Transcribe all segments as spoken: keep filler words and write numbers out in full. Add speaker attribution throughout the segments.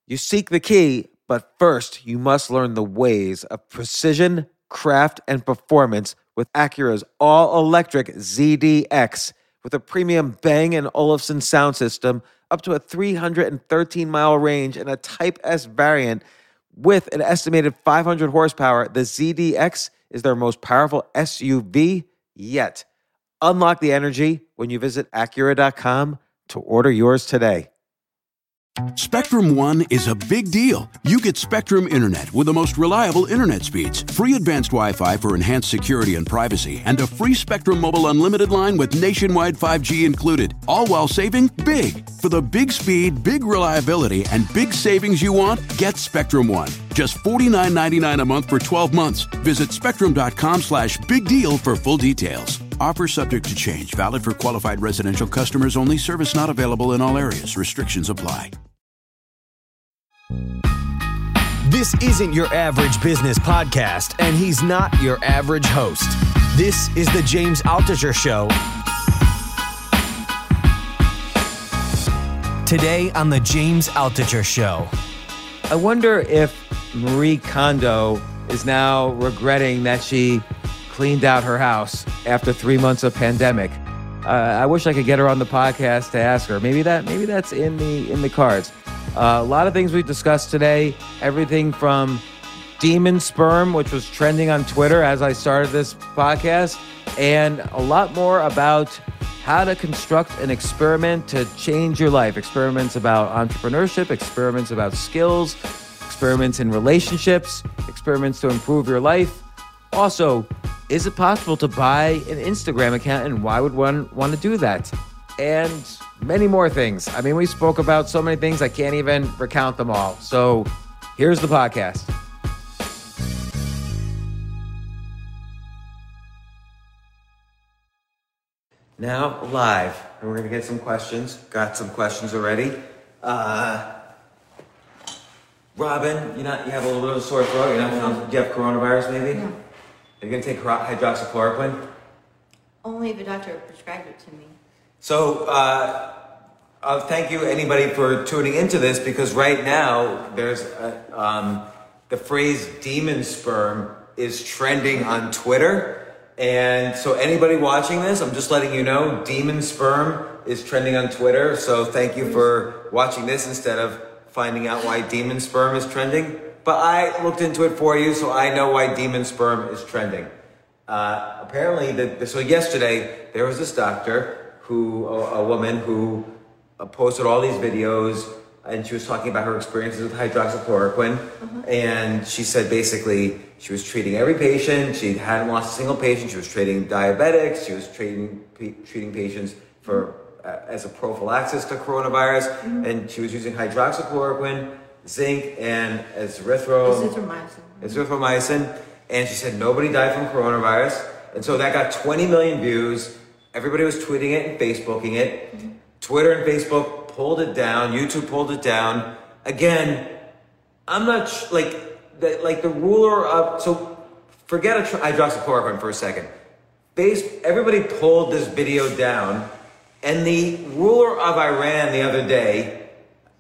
Speaker 1: You seek the key, but first you must learn the ways of precision, craft, and performance with Acura's all-electric Z D X. With a premium Bang and Olufsen sound system, up to a three hundred thirteen mile range, and a Type S variant with an estimated five hundred horsepower, the Z D X is their most powerful S U V yet. Unlock the energy when you visit Acura dot com to order yours today.
Speaker 2: Spectrum One is a big deal. You get Spectrum Internet with the most reliable internet speeds, free advanced Wi-Fi for enhanced security and privacy, and a free Spectrum Mobile Unlimited line with nationwide five G included, all while saving big. For the big speed, big reliability, and big savings you want, get Spectrum One. Just forty-nine ninety-nine a month for twelve months. Visit spectrum.com slash big deal for full details. Offer subject to change. Valid for qualified residential customers only. Service not available in all areas. Restrictions apply.
Speaker 3: This isn't your average business podcast, and he's not your average host. This is the James Altucher Show. Today on the James Altucher Show.
Speaker 1: I wonder if Marie Kondo is now regretting that she cleaned out her house after three months of pandemic. Uh, I wish I could get her on the podcast to ask her. Maybe that, maybe that's in the in the cards. Uh, a lot of things we've discussed today. Everything from demon sperm, which was trending on Twitter as I started this podcast, and a lot more about how to construct an experiment to change your life. Experiments about entrepreneurship, experiments about skills, experiments in relationships, experiments to improve your life. Also, is it possible to buy an Instagram account, and why would one want to do that? And many more things. I mean, we spoke about so many things, I can't even recount them all. So here's the podcast. Now live, and we're going to get some questions. Got some questions already. Uh, Robin, you not you have a little bit of a sore throat. You're not feeling, do you have coronavirus maybe?
Speaker 4: No.
Speaker 1: Are you going to take hydroxychloroquine?
Speaker 4: Only if a doctor prescribed it to me.
Speaker 1: So, uh, uh, thank you anybody for tuning into this, because right now there's a, um, the phrase demon sperm is trending on Twitter. And so anybody watching this, I'm just letting you know, demon sperm is trending on Twitter. So thank you for watching this instead of finding out why demon sperm is trending. But I looked into it for you, so I know why demon sperm is trending. Uh, apparently, the, so yesterday, there was this doctor, who a, a woman who uh, posted all these videos, and she was talking about her experiences with hydroxychloroquine. Uh-huh. And she said basically she was treating every patient. She hadn't lost a single patient. She was treating diabetics. She was treating treating patients for uh, as a prophylaxis to coronavirus. Mm-hmm. And she was using hydroxychloroquine, zinc, and erythro,
Speaker 4: azithromycin.
Speaker 1: azithromycin. And she said nobody died from coronavirus. And so that got twenty million views. Everybody was tweeting it and Facebooking it. Mm-hmm. Twitter and Facebook pulled it down. YouTube pulled it down. Again, I'm not sh- like the, like the ruler of, so forget a tr- hydroxychloroquine for a second. Base, everybody pulled this video down, and the ruler of Iran the other day,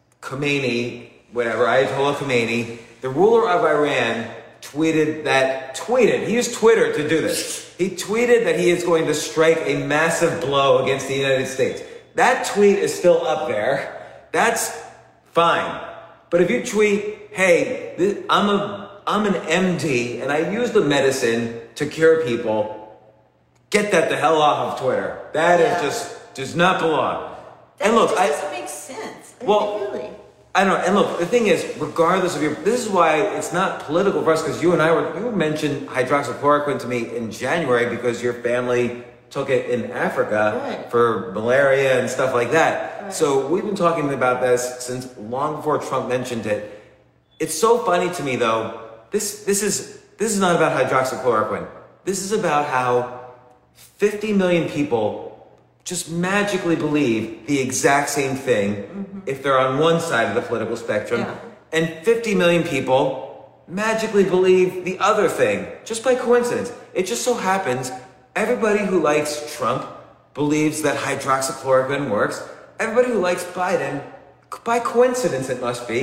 Speaker 1: Khomeini, whatever, Ayatollah Khomeini, the ruler of Iran tweeted that, tweeted, he used Twitter to do this. He tweeted that he is going to strike a massive blow against the United States. That tweet is still up there. That's fine. But if you tweet, hey, this, I'm a, I'm an M D and I use the medicine to cure people, get that the hell off of Twitter. That yeah. is just, does not belong.
Speaker 4: That
Speaker 1: and look,
Speaker 4: just
Speaker 1: I,
Speaker 4: doesn't make sense.
Speaker 1: Well,
Speaker 4: really.
Speaker 1: I don't know. And look, the thing is, regardless of your, this is why it's not political for us, because you and I were, you mentioned hydroxychloroquine to me in January because your family took it in Africa right. for malaria and stuff like that. Right. So we've been talking about this since long before Trump mentioned it. It's so funny to me though, this, this is, this is not about hydroxychloroquine. This is about how fifty million people just magically believe the exact same thing mm-hmm. if they're on one side of the political spectrum. Yeah. And fifty million people magically believe the other thing, just by coincidence. It just so happens everybody who likes Trump believes that hydroxychloroquine works. Everybody who likes Biden, by coincidence it must be,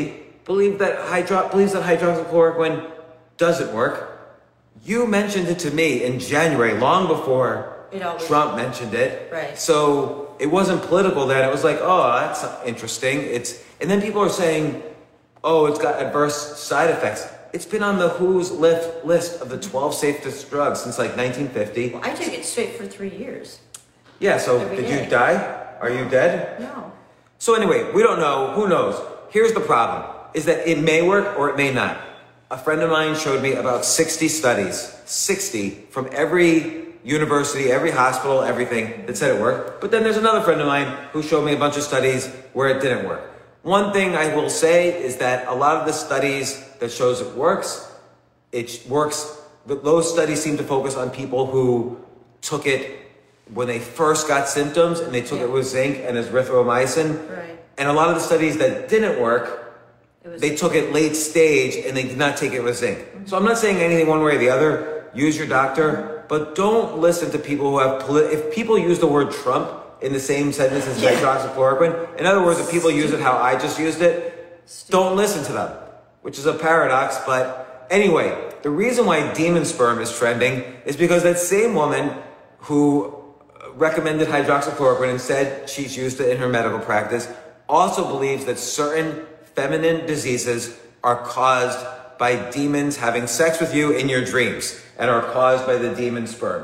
Speaker 1: believe that hydro believes that hydroxychloroquine doesn't work. You mentioned it to me in January, long before
Speaker 4: It always-
Speaker 1: Trump mentioned it.
Speaker 4: Right.
Speaker 1: So it wasn't political then. It was like, oh, that's interesting. It's and then people are saying, oh, it's got adverse side effects. It's been on the W H O's list list of the twelve safest drugs since like nineteen fifty.
Speaker 4: Well, I took it straight for three years.
Speaker 1: Yeah. So
Speaker 4: Every
Speaker 1: did
Speaker 4: day.
Speaker 1: you die? Are you dead?
Speaker 4: No.
Speaker 1: So anyway, we don't know. Who knows? Here's the problem: is that it may work or it may not. A friend of mine showed me about sixty studies, sixty from every university, every hospital, everything that said it worked. But then there's another friend of mine who showed me a bunch of studies where it didn't work. One thing I will say is that a lot of the studies that shows it works, it works. Those studies seem to focus on people who took it when they first got symptoms and they took
Speaker 4: Yeah.
Speaker 1: it with zinc and azithromycin.
Speaker 4: Right.
Speaker 1: And a lot of the studies that didn't work,
Speaker 4: It was.
Speaker 1: they took it late stage and they did not take it with zinc. So I'm not saying anything one way or the other. Use your doctor, but don't listen to people who have, poli- if people use the word Trump in the same sentence as
Speaker 4: Yeah.
Speaker 1: hydroxychloroquine, in other words, if people use it how I just used it, don't listen to them, which is a paradox. But anyway, the reason why demon sperm is trending is because that same woman who recommended hydroxychloroquine and said she's used it in her medical practice also believes that certain feminine diseases are caused by demons having sex with you in your dreams and are caused by the demon sperm.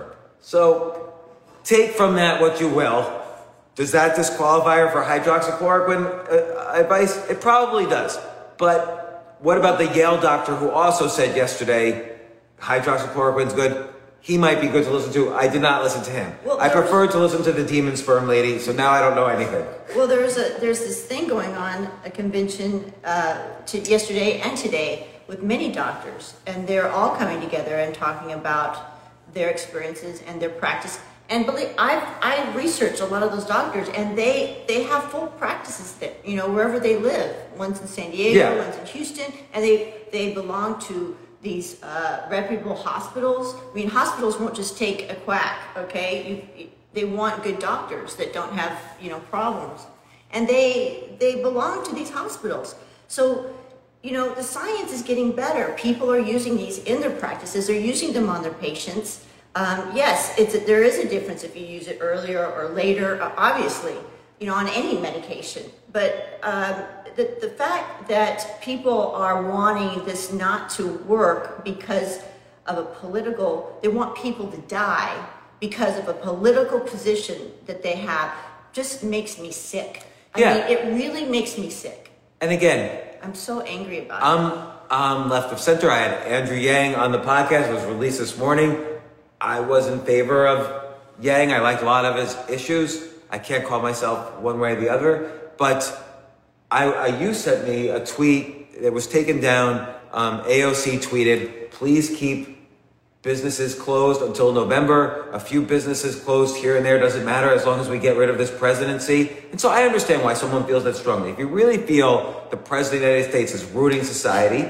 Speaker 1: So take from that what you will. Does that disqualify her for hydroxychloroquine uh, advice? It probably does. But what about the Yale doctor who also said yesterday hydroxychloroquine's good? He might be good to listen to. I did not listen to him.
Speaker 4: Well,
Speaker 1: I
Speaker 4: there was-
Speaker 1: preferred to listen to the demon sperm lady, so now I don't know anything.
Speaker 4: Well, there's a there's this thing going on, a convention uh, to yesterday and today with many doctors, and they're all coming together and talking about their experiences and their practice. And believe I've I researched a lot of those doctors, and they they have full practices that you know wherever they live. One's in San Diego,
Speaker 1: Yeah.
Speaker 4: one's in Houston, and they they belong to these uh, reputable hospitals. I mean, hospitals won't just take a quack, okay? You, you, they want good doctors that don't have, you know, problems. And they they belong to these hospitals. So, you know, the science is getting better. People are using these in their practices. They're using them on their patients. Um, yes, it's a, there is a difference if you use it earlier or later, uh, obviously, you know, on any medication. But um, the, the fact that people are wanting this not to work because of a political, they want people to die because of a political position that they have, just makes me sick. I
Speaker 1: Yeah.
Speaker 4: mean, it really makes me sick.
Speaker 1: And again,
Speaker 4: I'm so angry about it.
Speaker 1: I'm, I'm left of center. I had Andrew Yang on the podcast. It was released this morning. I was in favor of Yang. I liked a lot of his issues. I can't call myself one way or the other. But I, I you sent me a tweet that was taken down. Um, A O C tweeted, please keep businesses closed until November. A few businesses closed here and there, doesn't matter as long as we get rid of this presidency. And so I understand why someone feels that strongly. If you really feel the president of the United States is ruining society,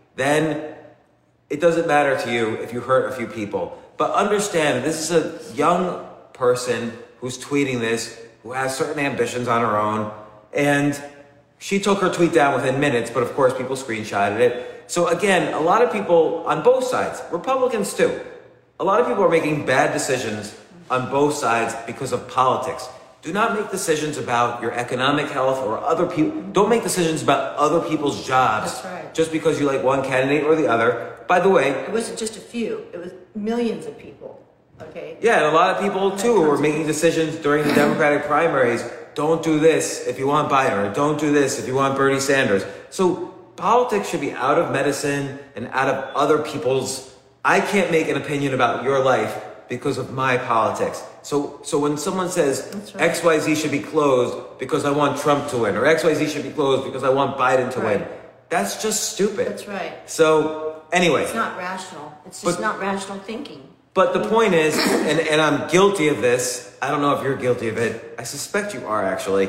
Speaker 1: then it doesn't matter to you if you hurt a few people. But understand, this is a young person who's tweeting this, who has certain ambitions on her own, and she took her tweet down within minutes, but of course people screenshotted it. So again, a lot of people on both sides, Republicans too, a lot of people are making bad decisions on both sides because of politics. Do not make decisions about your economic health or other people. Don't make decisions about other people's jobs.
Speaker 4: That's right.
Speaker 1: Just because you like one candidate or the other. By the way,
Speaker 4: It wasn't just a few, it was millions of people, okay?
Speaker 1: yeah, and a lot of people too were making decisions during the Democratic primaries. Don't do this if you want Biden, or don't do this if you want Bernie Sanders. So politics should be out of medicine and out of other people's. I can't make an opinion about your life because of my politics. So, so when someone says
Speaker 4: That's right.
Speaker 1: X Y Z should be closed because I want Trump to win, or X Y Z should be closed because I want Biden to
Speaker 4: Right.
Speaker 1: win, that's just stupid.
Speaker 4: That's right.
Speaker 1: So anyway.
Speaker 4: It's not rational. It's just
Speaker 1: But-
Speaker 4: not rational thinking.
Speaker 1: But the point is, and, and I'm guilty of this. I don't know if you're guilty of it. I suspect you are, actually.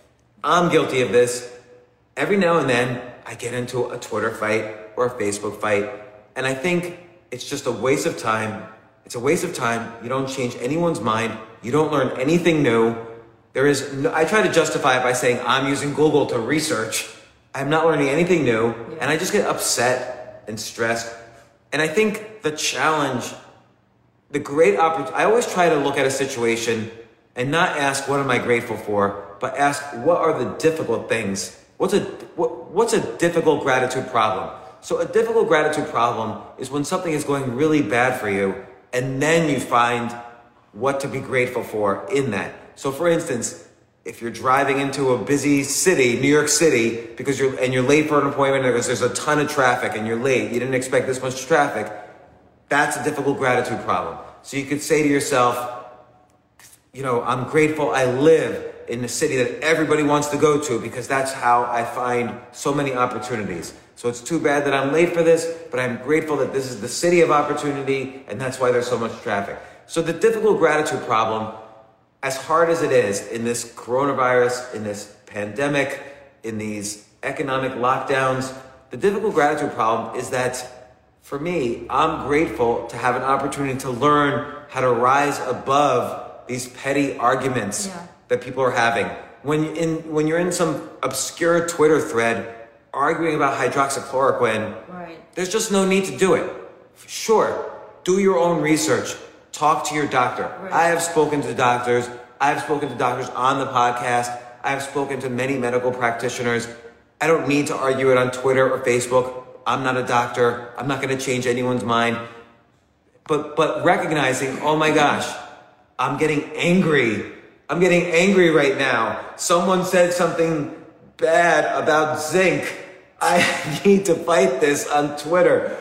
Speaker 1: I'm guilty of this. Every now and then, I get into a Twitter fight or a Facebook fight, and I think it's just a waste of time. It's a waste of time. You don't change anyone's mind. You don't learn anything new. There is no, I try to justify it by saying I'm using Google to research. I'm not learning anything new,
Speaker 4: Yeah.
Speaker 1: and I just get upset and stressed. And I think the challenge, the great opportunity, I always try to look at a situation and not ask what am I grateful for, but ask what are the difficult things. What's a what, what's a difficult gratitude problem? So a difficult gratitude problem is when something is going really bad for you, and then you find what to be grateful for in that. So for instance, if you're driving into a busy city, New York City, because you're and you're late for an appointment because there's a ton of traffic and you're late, you didn't expect this much traffic, that's a difficult gratitude problem. So you could say to yourself, you know, I'm grateful I live in the city that everybody wants to go to because that's how I find so many opportunities. So it's too bad that I'm late for this, but I'm grateful that this is the city of opportunity and that's why there's so much traffic. So the difficult gratitude problem, as hard as it is in this coronavirus, in this pandemic, in these economic lockdowns, the difficult gratitude problem is that for me, I'm grateful to have an opportunity to learn how to rise above these petty arguments
Speaker 4: Yeah.
Speaker 1: that people are having. When in when you're in some obscure Twitter thread arguing about hydroxychloroquine,
Speaker 4: Right.
Speaker 1: there's just no need to do it. Sure, do your own research. Talk to your doctor.
Speaker 4: Right.
Speaker 1: I have spoken to doctors. I have spoken to doctors on the podcast. I have spoken to many medical practitioners. I don't need to argue it on Twitter or Facebook. I'm not a doctor. I'm not going to change anyone's mind. But but recognizing, oh my gosh, I'm getting angry. I'm getting angry right now. Someone said something bad about zinc. I need to fight this on Twitter.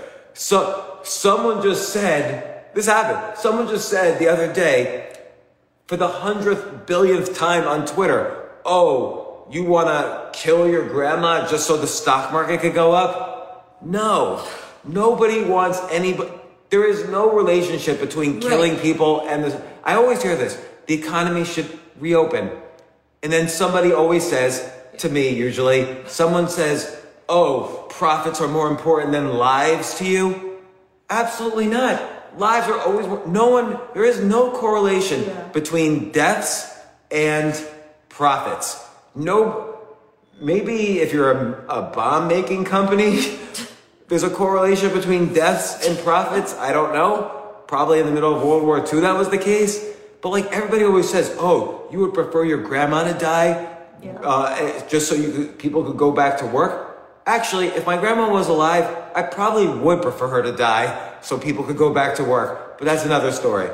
Speaker 1: So someone just said, this happened. Someone just said the other day, for the hundredth billionth time on Twitter, oh, you want to kill your grandma just so the stock market could go up? No, nobody wants anybody. There is no relationship between killing
Speaker 4: Right.
Speaker 1: people and this. I always hear this. The economy should reopen. And then somebody always says to me, usually, someone says, oh, profits are more important than lives to you. Absolutely not. Lives are always more, no one, there is no correlation
Speaker 4: Yeah.
Speaker 1: between deaths and profits. No, maybe if you're a, a bomb making company, there's a correlation between deaths and profits. I don't know. Probably in the middle of World War Two that was the case. But like everybody always says, oh, you would prefer your grandma to die
Speaker 4: Yeah.
Speaker 1: uh, just so you could, people could go back to work? Actually, if my grandma was alive, I probably would prefer her to die so people could go back to work. But that's another story.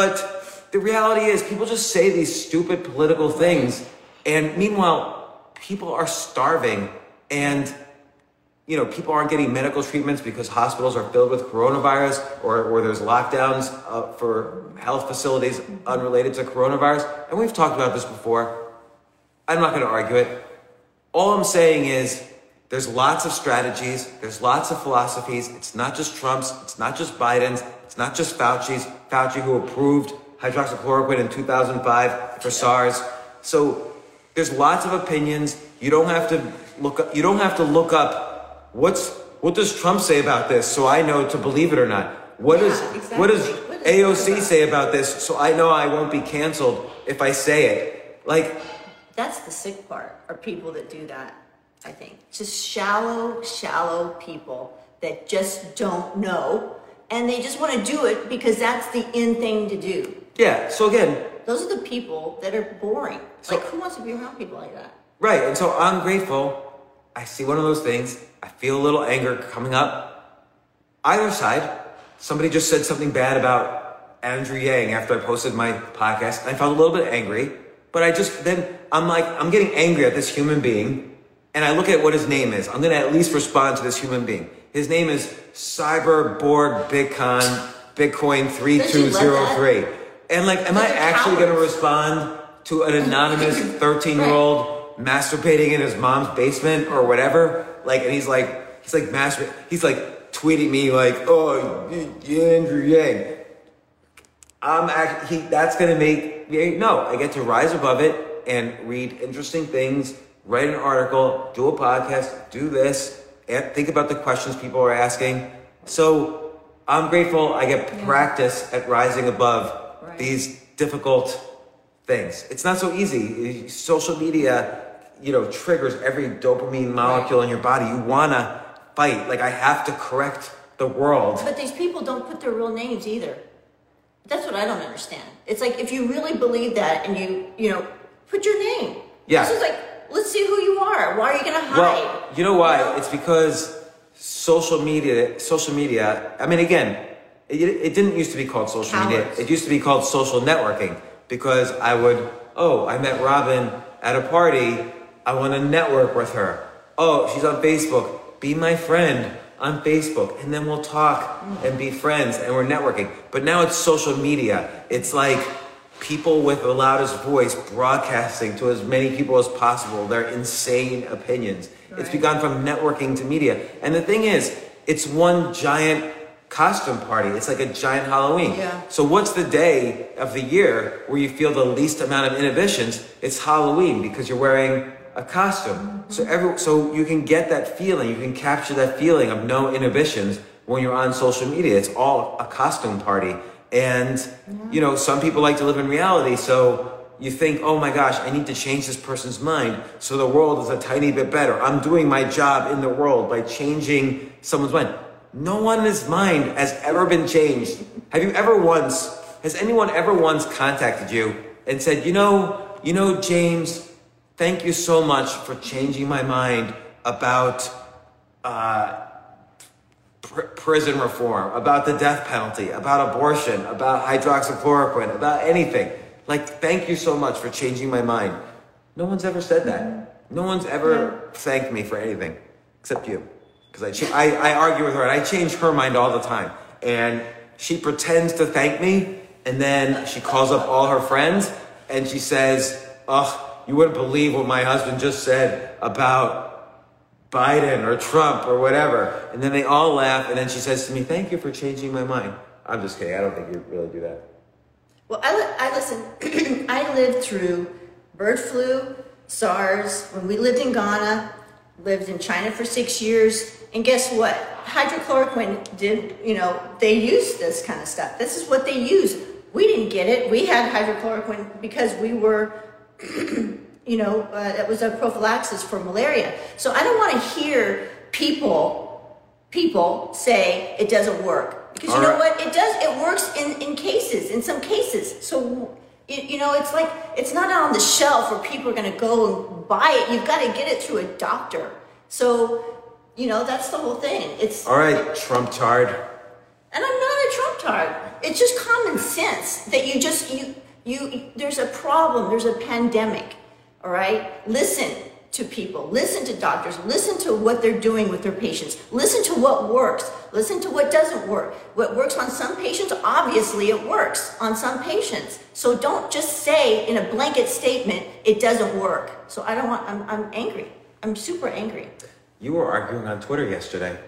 Speaker 1: But the reality is people just say these stupid political things. And meanwhile, people are starving and you know, people aren't getting medical treatments because hospitals are filled with coronavirus or, or there's lockdowns uh, for health facilities unrelated to coronavirus. And we've talked about this before. I'm not going to argue it. All I'm saying is there's lots of strategies. There's lots of philosophies. It's not just Trump's. It's not just Biden's. It's not just Fauci's. Fauci who approved hydroxychloroquine in two thousand five for SARS. So there's lots of opinions. You don't have to look up, you don't have to look up What's what does Trump say about this so I know to believe it or not? What
Speaker 4: Yeah,
Speaker 1: does
Speaker 4: exactly.
Speaker 1: what does
Speaker 4: What is
Speaker 1: A O
Speaker 4: that
Speaker 1: C
Speaker 4: about?
Speaker 1: say about this so I know I won't be canceled if I say it? Like
Speaker 4: That's the sick part, are people that do that, I think. Just shallow, shallow people that just don't know. And they just want to do it because that's the in thing to do.
Speaker 1: yeah, so again,
Speaker 4: Those are the people that are boring.
Speaker 1: So-
Speaker 4: like, who wants to be around people like that?
Speaker 1: right, and so I'm grateful. I see one of those things. I feel a little anger coming up. Either side, somebody just said something bad about Andrew Yang after I posted my podcast. I felt a little bit angry, but I just, then I'm like, I'm getting angry at this human being, and I look at what his name is. I'm going to at least respond to this human being. His name is Cyberborg Bitcoin, Bitcoin three two zero three. And like, am I
Speaker 4: Those are
Speaker 1: actually going to
Speaker 4: cowards.
Speaker 1: respond to an anonymous thirteen-year-old masturbating in his mom's basement or whatever? Like, and he's like, he's like masturbating. He's like tweeting me like, oh, y- y- Andrew Yang. I'm act- he, that's going to make me, no, I get to rise above it and read interesting things, write an article, do a podcast, do this, and think about the questions people are asking. So I'm grateful I get
Speaker 4: Yeah.
Speaker 1: practice at rising above
Speaker 4: Right.
Speaker 1: these difficult things. It's not so easy. Social media you know, triggers every dopamine molecule in your body. You want to fight. Like, I have to correct the world.
Speaker 4: But these people don't put their real names either. That's what I don't understand. It's like, if you really believe that and you, you know, put your name.
Speaker 1: Yeah.
Speaker 4: This is like, let's see who you are. Why are you going to hide?
Speaker 1: Well, you know why?
Speaker 4: You know?
Speaker 1: It's because social media, social media, I mean, again, it, it didn't used to be called social
Speaker 4: Cowards.
Speaker 1: media. It used to be called social networking, because I would, oh, I met Robin at a party. I want to network with her. Oh, she's on Facebook. Be my friend on Facebook, and then we'll talk and be friends, and we're networking. But now it's social media. It's like people with the loudest voice broadcasting to as many people as possible their insane opinions. Right. It's begun from networking to media. And the thing is, it's one giant costume party. It's like a giant Halloween.
Speaker 4: Yeah.
Speaker 1: So what's the day of the year where you feel the least amount of inhibitions? It's Halloween, because you're wearing a costume. Mm-hmm. So every so you can get that feeling, you can capture that feeling of no inhibitions when you're on social media. It's all a costume party. And mm-hmm. you know, some people like to live in reality, so you think, oh my gosh, I need to change this person's mind so the world is a tiny bit better. I'm doing my job in the world by changing someone's mind. No one's mind has ever been changed. Have you ever once, has anyone ever once contacted you and said, you know, you know, James, thank you so much for changing my mind about uh, pr- prison reform, about the death penalty, about abortion, about hydroxychloroquine, about anything. Like, thank you so much for changing my mind. No one's ever said that. No one's ever thanked me for anything except you. Because I, cha- I, I argue with her, and I change her mind all the time. And she pretends to thank me, and then she calls up all her friends, and she says, ugh, you wouldn't believe what my husband just said about Biden or Trump or whatever. And then they all laugh, and then she says to me, thank you for changing my mind. I'm just kidding. I don't think you really do that.
Speaker 4: Well, I, li- I listen, I lived through bird flu, SARS, when we lived in Ghana, lived in China for six years, and guess what? Hydrochloroquine did, you know, they used this kind of stuff. This is what they used. We didn't get it. We had hydrochloroquine because we were, you know, uh, it was a prophylaxis for malaria. So I don't want to hear people, people say it doesn't work. Because you know what? It does, it works in, in cases, in some cases. So, it, you know, it's like, it's not out on the shelf where people are going to go and buy it. You've got to get it through a doctor. So, you know, that's the whole thing. It's
Speaker 1: all right, Trump tard.
Speaker 4: And I'm not a Trump tard. It's just common sense that you just, you, you, there's a problem. There's a pandemic. All right. Listen to people, listen to doctors, listen to what they're doing with their patients, listen to what works, listen to what doesn't work. What works on some patients, obviously it works on some patients. So don't just say in a blanket statement, it doesn't work. So I don't want, I'm, I'm angry. I'm super angry.
Speaker 1: You were arguing on Twitter yesterday.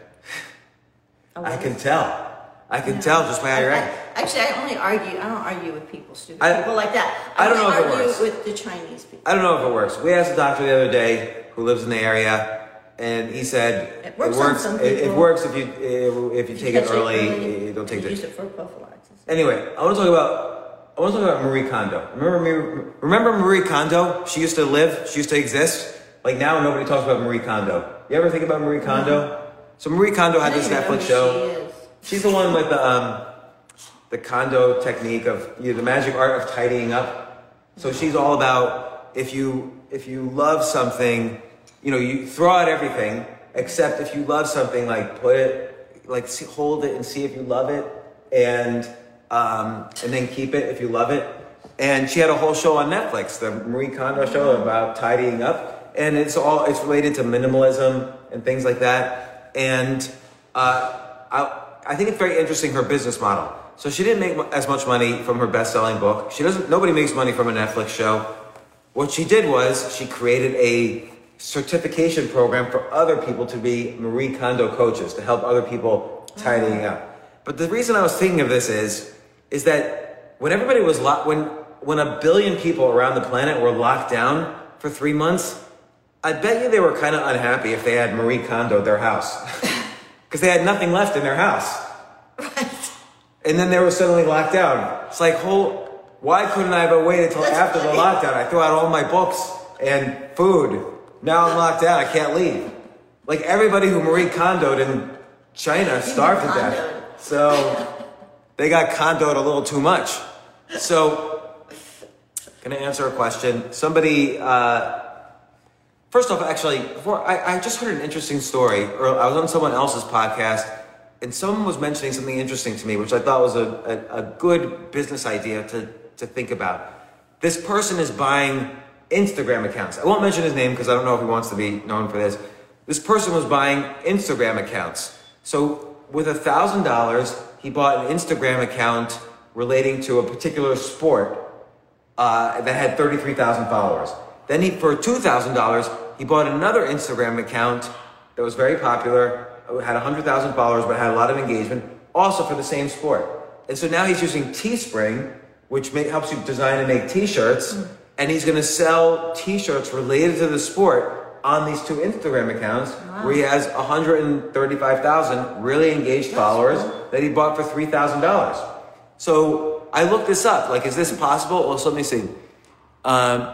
Speaker 4: Oh,
Speaker 1: I can tell. I can yeah. tell just by how you're acting.
Speaker 4: Actually, I only argue, I don't argue with people, stupid
Speaker 1: I,
Speaker 4: people like that. I,
Speaker 1: I don't
Speaker 4: only
Speaker 1: know if it
Speaker 4: argue
Speaker 1: works.
Speaker 4: with the Chinese people.
Speaker 1: I don't know if it works. We asked a doctor the other day who lives in the area, and he said
Speaker 4: it works.
Speaker 1: It works,
Speaker 4: on some
Speaker 1: it,
Speaker 4: people.
Speaker 1: it works if you if you take it early.
Speaker 4: early
Speaker 1: You don't take it.
Speaker 4: Use it for prophylaxis.
Speaker 1: Anyway, I want to talk about I want to talk about Marie Kondo. Remember Marie, remember Marie Kondo? She used to live. She used to exist. Like now, nobody talks about Marie Kondo. You ever think about Marie Kondo? Mm-hmm. So Marie Kondo had
Speaker 4: I
Speaker 1: this
Speaker 4: don't even know
Speaker 1: Netflix
Speaker 4: who
Speaker 1: show.
Speaker 4: She is.
Speaker 1: She's the one with the um, the Kondo technique of you know, the magic art of tidying up. So she's all about if you if you love something, you know, you throw out everything except if you love something, like put it, like see, hold it and see if you love it, and um, and then keep it if you love it. And she had a whole show on Netflix, the Marie Kondo show about tidying up, and it's all it's related to minimalism and things like that. And uh, I I think it's very interesting, her business model. So she didn't make as much money from her best-selling book. She doesn't. Nobody makes money from a Netflix show. What she did was she created a certification program for other people to be Marie Kondo coaches to help other people tidying up. But the reason I was thinking of this is, is that when everybody was locked, when when a billion people around the planet were locked down for three months, I bet you they were kind of unhappy if they had Marie Kondo at their house because they had nothing left in their house.
Speaker 4: Right.
Speaker 1: And then they were suddenly locked down. It's like, whole, why couldn't I have waited until
Speaker 4: That's
Speaker 1: after
Speaker 4: funny.
Speaker 1: the lockdown? I threw out all my books and food Now I'm locked down. I can't leave. Like everybody who Marie Kondoed in China starved to death. So they got condoed a little too much. So, gonna answer a question. Somebody, uh, first off, actually, before I, I just heard an interesting story. Or I was on someone else's podcast, and someone was mentioning something interesting to me, which I thought was a, a, a good business idea to, to think about. This person is buying Instagram accounts. I won't mention his name because I don't know if he wants to be known for this. This person was buying Instagram accounts. So with a thousand dollars, he bought an Instagram account relating to a particular sport uh, that had thirty-three thousand followers. Then he, for two thousand dollars, he bought another Instagram account that was very popular, had one hundred thousand followers, but had a lot of engagement, also for the same sport. And so now he's using Teespring, which may, helps you design and make t-shirts, mm. and he's gonna sell t-shirts related to the sport on these two Instagram accounts, wow. where he has one hundred thirty-five thousand really engaged That's followers cool. that he bought for three thousand dollars. So I looked this up, like, is this possible? Well, so let me see. Um,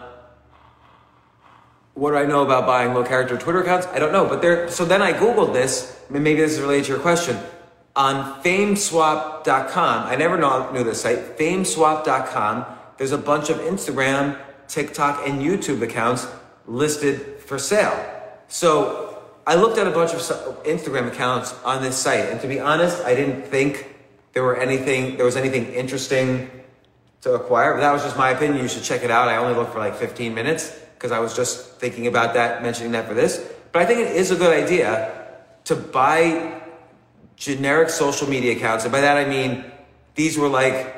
Speaker 1: what do I know about buying low character Twitter accounts? I don't know, but there, so then I Googled this, maybe this is related to your question. On fameswap dot com, I never know, knew this site, fameswap dot com, there's a bunch of Instagram, TikTok, and YouTube accounts listed for sale. So I looked at a bunch of Instagram accounts on this site, and to be honest, I didn't think there were anything, there was anything interesting to acquire, but that was just my opinion. You should check it out. I only looked for like fifteen minutes because I was just thinking about that, mentioning that for this. But I think it is a good idea to buy generic social media accounts. And by that I mean, these were like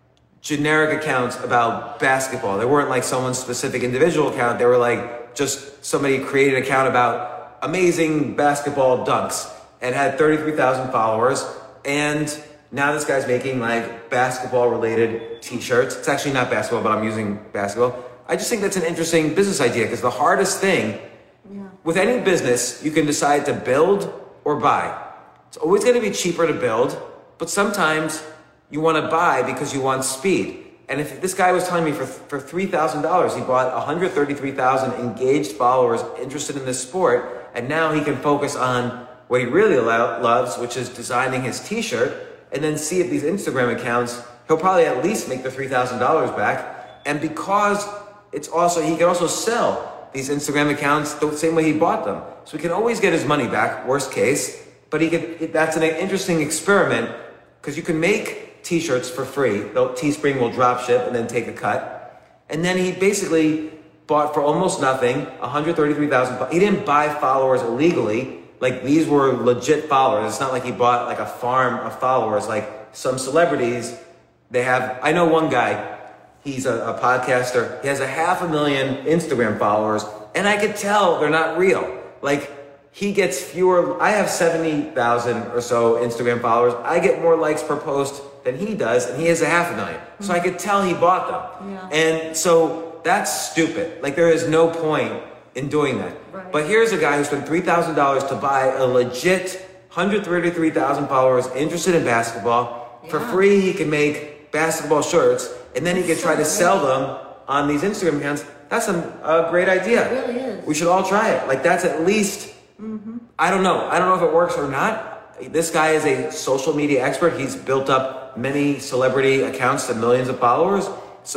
Speaker 1: generic accounts about basketball. They weren't like someone's specific individual account. They were like just somebody created an account about amazing basketball dunks and had thirty-three thousand followers. And now this guy's making like basketball related t-shirts. It's actually not basketball, but I'm using basketball. I just think that's an interesting business idea because the hardest thing yeah. with any business, you can decide to build or buy. It's always going to be cheaper to build, but sometimes you want to buy because you want speed. And if this guy was telling me for, for three thousand dollars, he bought one hundred thirty-three thousand engaged followers interested in this sport, and now he can focus on what he really lo- loves, which is designing his t-shirt, and then see if these Instagram accounts, he'll probably at least make the three thousand dollars back. And because it's also, he can also sell these Instagram accounts the same way he bought them. So he can always get his money back, worst case, but he could, that's an interesting experiment because you can make t-shirts for free. Teespring will drop ship and then take a cut. And then he basically bought for almost nothing, one hundred thirty-three thousand. He didn't buy followers illegally. Like these were legit followers. It's not like he bought like a farm of followers. Like some celebrities, they have, I know one guy, he's a, a podcaster. He has a half a million Instagram followers, and I could tell they're not real. Like he gets fewer, I have seventy thousand or so Instagram followers. I get more likes per post than he does, and he has a half a million. So I could tell he bought them. Yeah. And so that's stupid. Like there is no point in doing that. Right. But here's a guy who spent three thousand dollars to buy a legit one hundred thirty-three thousand followers interested in basketball. Yeah. For free, he can make basketball shirts, and then he can try to sell them on these Instagram accounts. That's a, a great idea.
Speaker 4: It really is.
Speaker 1: We should all try it. Like that's at least, mm-hmm. I don't know. I don't know if it works or not. This guy is a social media expert. He's built up many celebrity accounts to millions of followers.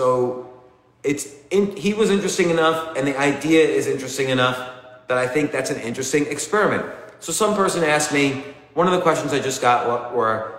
Speaker 1: So it's in, he was interesting enough, and the idea is interesting enough that I think that's an interesting experiment. So some person asked me, one of the questions I just got were,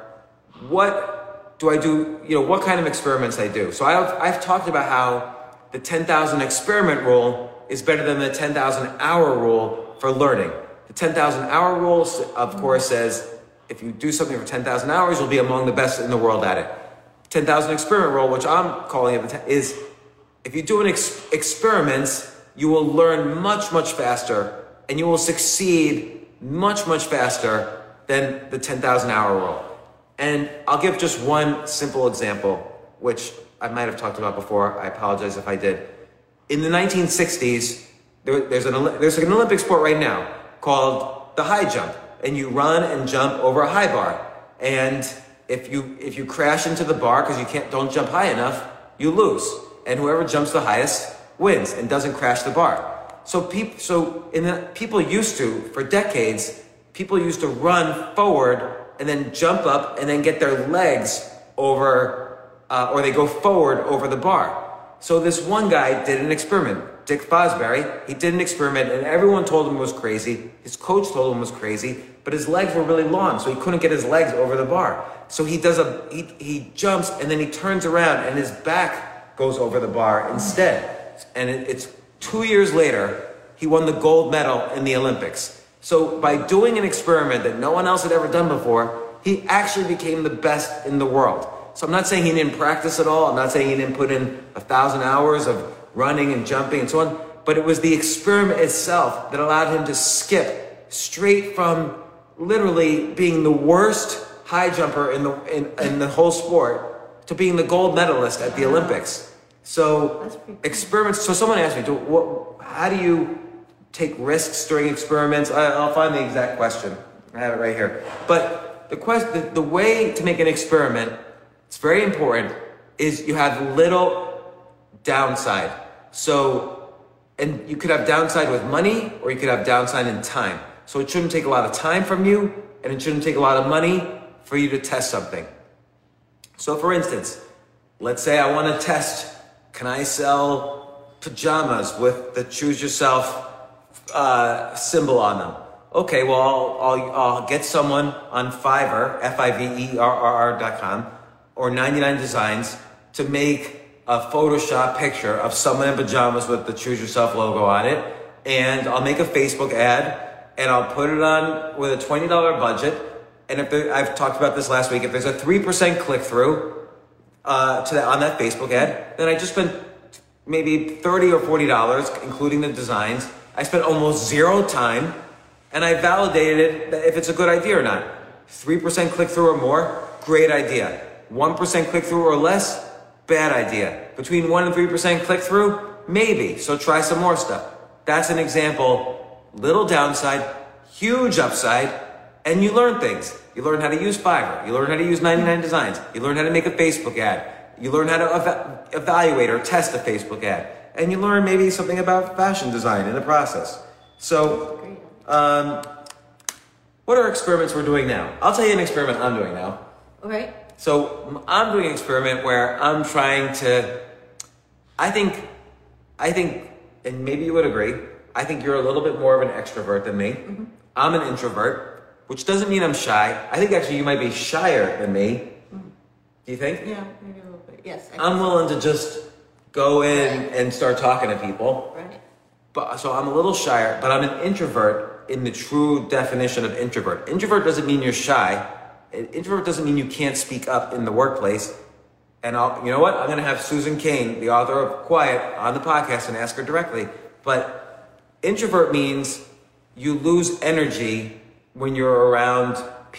Speaker 1: what do I do, you know, what kind of experiments I do? So I've, I've talked about how the ten thousand experiment rule is better than the ten thousand hour rule for learning. The ten thousand hour rule, of course, says if you do something for ten thousand hours, you'll be among the best in the world at it. ten thousand experiment rule, which I'm calling it, is if you do an ex- experiments, you will learn much, much faster, and you will succeed much, much faster than the ten thousand hour rule. And I'll give just one simple example, which I might have talked about before. I apologize if I did. In the nineteen sixties, there, there's, an, there's an Olympic sport right now called the high jump. And you run and jump over a high bar. And if you if you crash into the bar because you can't don't jump high enough, you lose. And whoever jumps the highest wins and doesn't crash the bar. So people, so in the, people used to, for decades, people used to run forward and then jump up and then get their legs over, uh, or they go forward over the bar. So this one guy did an experiment, Dick Fosbury. He did an experiment and everyone told him it was crazy. His coach told him it was crazy, but his legs were really long, so he couldn't get his legs over the bar. So he does a, he, he jumps and then he turns around and his back goes over the bar instead. And it, it's two years later, he won the gold medal in the Olympics. So by doing an experiment that no one else had ever done before, he actually became the best in the world. So I'm not saying he didn't practice at all. I'm not saying he didn't put in a thousand hours of running and jumping and so on. But it was the experiment itself that allowed him to skip straight from literally being the worst high jumper in the in, in the whole sport to being the gold medalist at the Olympics. So experiments. So someone asked me, do, what, how do you take risks during experiments? I, I'll find the exact question. I have it right here. But the question, the, the way to make an experiment, it's very important, is you have little downside. So, and you could have downside with money, or you could have downside in time. So it shouldn't take a lot of time from you, and it shouldn't take a lot of money for you to test something. So for instance, let's say I want to test, can I sell pajamas with the Choose Yourself uh, symbol on them? Okay, well, I'll, I'll, I'll get someone on Fiverr, F I V E R R R dot com, or ninety-nine Designs to make a Photoshop picture of someone in pajamas with the Choose Yourself logo on it. And I'll make a Facebook ad and I'll put it on with a twenty dollar budget. And if there, I've talked about this last week, if there's a three percent click-through uh, to that, on that Facebook ad, then I just spent maybe thirty or forty dollars, including the designs. I spent almost zero time, and I validated that if it's a good idea or not. three percent click-through or more, great idea. one percent click-through or less, bad idea. Between one and three percent click-through, maybe. So try some more stuff. That's an example. Little downside, huge upside, and you learn things. You learn how to use Fiverr. You learn how to use ninety-nine Designs. You learn how to make a Facebook ad. You learn how to ev- evaluate or test a Facebook ad. And you learn maybe something about fashion design in the process. So, um, what are experiments we're doing now? I'll tell you an experiment I'm doing now.
Speaker 4: Okay.
Speaker 1: So I'm doing an experiment where I'm trying to, I think, I think, and maybe you would agree, I think you're a little bit more of an extrovert than me. Mm-hmm. I'm an introvert, which doesn't mean I'm shy. I think actually you might be shyer than me. Mm-hmm. Do you think?
Speaker 4: Yeah, maybe a little bit. Yes. I
Speaker 1: I'm willing to just go in right. and start talking to people.
Speaker 4: Right.
Speaker 1: But so I'm a little shyer, but I'm an introvert in the true definition of introvert. Introvert doesn't mean you're shy. An introvert doesn't mean you can't speak up in the workplace. And I'll, you know what? I'm going to have Susan Cain, the author of Quiet, on the podcast and ask her directly. But introvert means you lose energy when you're around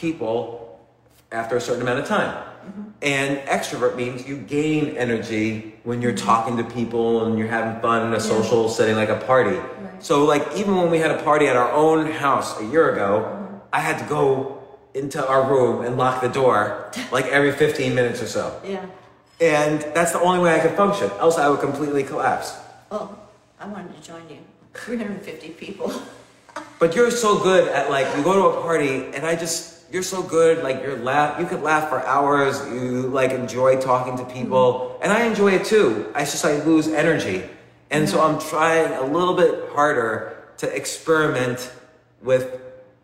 Speaker 1: people after a certain amount of time. Mm-hmm. And extrovert means you gain energy when you're talking to people and you're having fun in a yeah. social setting like a party. Right. So like even when we had a party at our own house a year ago, mm-hmm. I had to go into our room and lock the door like every fifteen minutes or so.
Speaker 4: Yeah.
Speaker 1: And that's the only way I could function. Else I would completely collapse.
Speaker 4: Oh, I wanted to join you. three hundred fifty people.
Speaker 1: But you're so good at like, you go to a party and I just, you're so good. Like you're laugh, you could laugh for hours. You like enjoy talking to people. Mm-hmm. And I enjoy it too. I just, I lose energy. And mm-hmm. so I'm trying a little bit harder to experiment with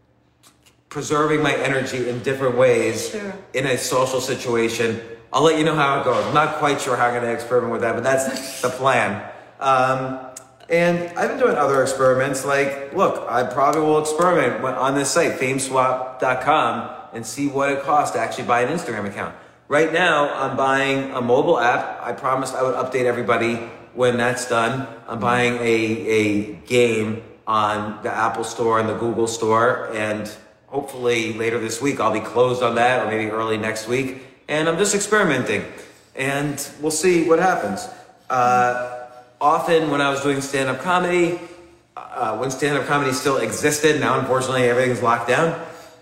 Speaker 1: preserving my energy in different ways sure. in a social situation. I'll let you know how it goes. I'm not quite sure how I'm going to experiment with that, but that's the plan. Um, and I've been doing other experiments. Like, look, I probably will experiment on this site, fame swap dot com, and see what it costs to actually buy an Instagram account. Right now, I'm buying a mobile app. I promised I would update everybody when that's done. I'm buying a, a game on the Apple Store and the Google Store, and hopefully later this week I'll be closed on that, or maybe early next week. And I'm just experimenting, and we'll see what happens. Uh, often when I was doing stand-up comedy, uh, when stand-up comedy still existed, now unfortunately everything's locked down,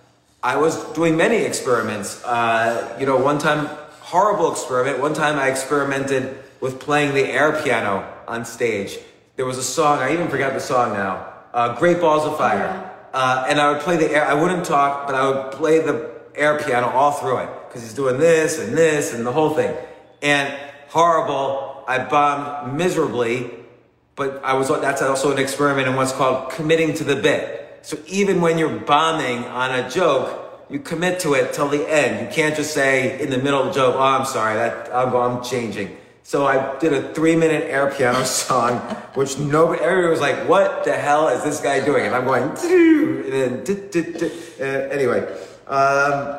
Speaker 1: I was doing many experiments. Uh, you know, one time, horrible experiment, one time I experimented with playing the air piano on stage. there was a song, I even forgot the song now, uh, Great Balls of Fire.
Speaker 4: Yeah.
Speaker 1: Uh, and I would play the air, I wouldn't talk, but I would play the air piano all through it. Because he's doing this and this and the whole thing. And horrible, I bombed miserably, but I was, that's also an experiment in what's called committing to the bit. So even when you're bombing on a joke, you commit to it till the end. You can't just say in the middle of the joke, oh, I'm sorry, that I'm, I'm changing. So I did a three minute air piano song, which nobody, everybody was like, what the hell is this guy doing? And I'm going, and then, and anyway. Um,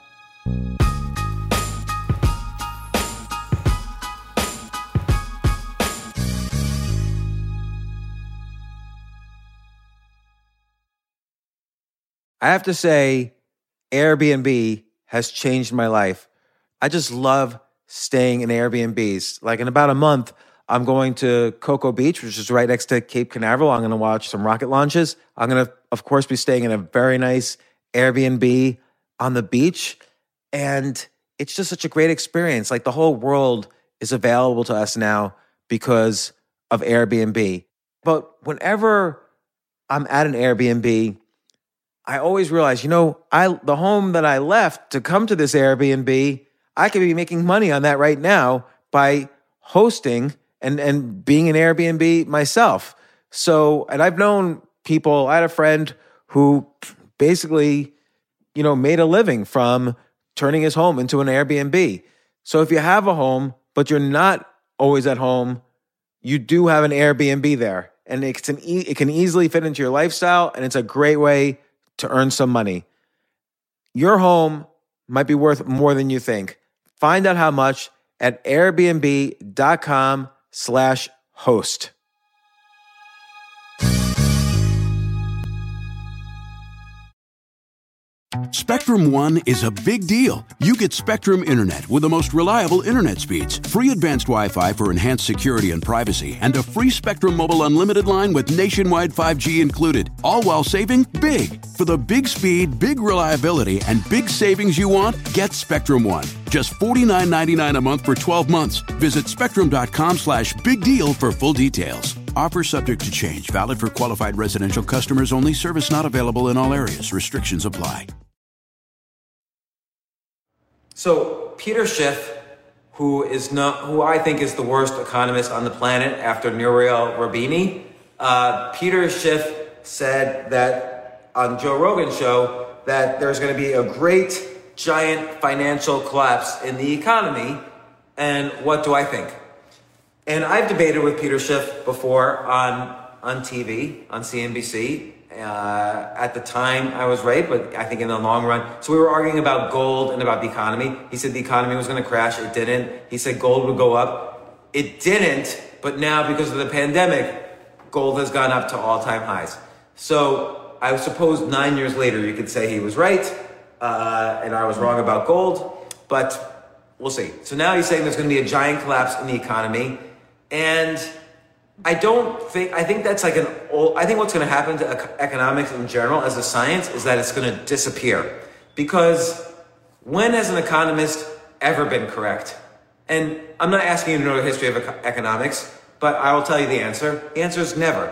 Speaker 1: I have to say, Airbnb has changed my life. I just love staying in Airbnbs. Like in about a month, I'm going to Cocoa Beach, which is right next to Cape Canaveral. I'm going to watch some rocket launches. I'm going to, of course, be staying in a very nice Airbnb on the beach. And it's just such a great experience. Like the whole world is available to us now because of Airbnb. But whenever I'm at an Airbnb, I always realize, you know, I the home that I left to come to this Airbnb, I could be making money on that right now by hosting and, and being an Airbnb myself. So, and I've known people, I had a friend who basically, you know, made a living from turning his home into an Airbnb. So if you have a home, but you're not always at home, you do have an Airbnb there. And it's an e- it can easily fit into your lifestyle, and it's a great way to earn some money. Your home might be worth more than you think. Find out how much at airbnb.com slash host.
Speaker 2: Spectrum One is a big deal. You get Spectrum Internet with the most reliable internet speeds, free advanced Wi-Fi for enhanced security and privacy, and a free Spectrum Mobile Unlimited line with nationwide five G included, all while saving big. For the big speed, big reliability, and big savings you want, get Spectrum One. Just forty-nine ninety-nine a month for twelve months. Visit spectrum.com slash big deal for full details. Offer subject to change. Valid for qualified residential customers only. Service not available in all areas. Restrictions apply.
Speaker 1: So Peter Schiff, who is not, who I think is the worst economist on the planet after Nouriel Roubini, uh, Peter Schiff said that on Joe Rogan's show that there's going to be a great, giant financial collapse in the economy. And what do I think? And I've debated with Peter Schiff before on on T V, on C N B C. Uh, at the time, I was right, but I think in the long run. So we were arguing about gold and about the economy. He said the economy was going to crash. It didn't. He said gold would go up. It didn't. But now, because of the pandemic, gold has gone up to all-time highs. So I suppose nine years later, you could say he was right, uh, and I was wrong about gold. But we'll see. So now he's saying there's going to be a giant collapse in the economy. And I don't think, I think that's like an old, I think what's going to happen to economics in general as a science is that it's going to disappear. Because when has an economist ever been correct? And I'm not asking you to know the history of economics, but I will tell you the answer. The answer is never.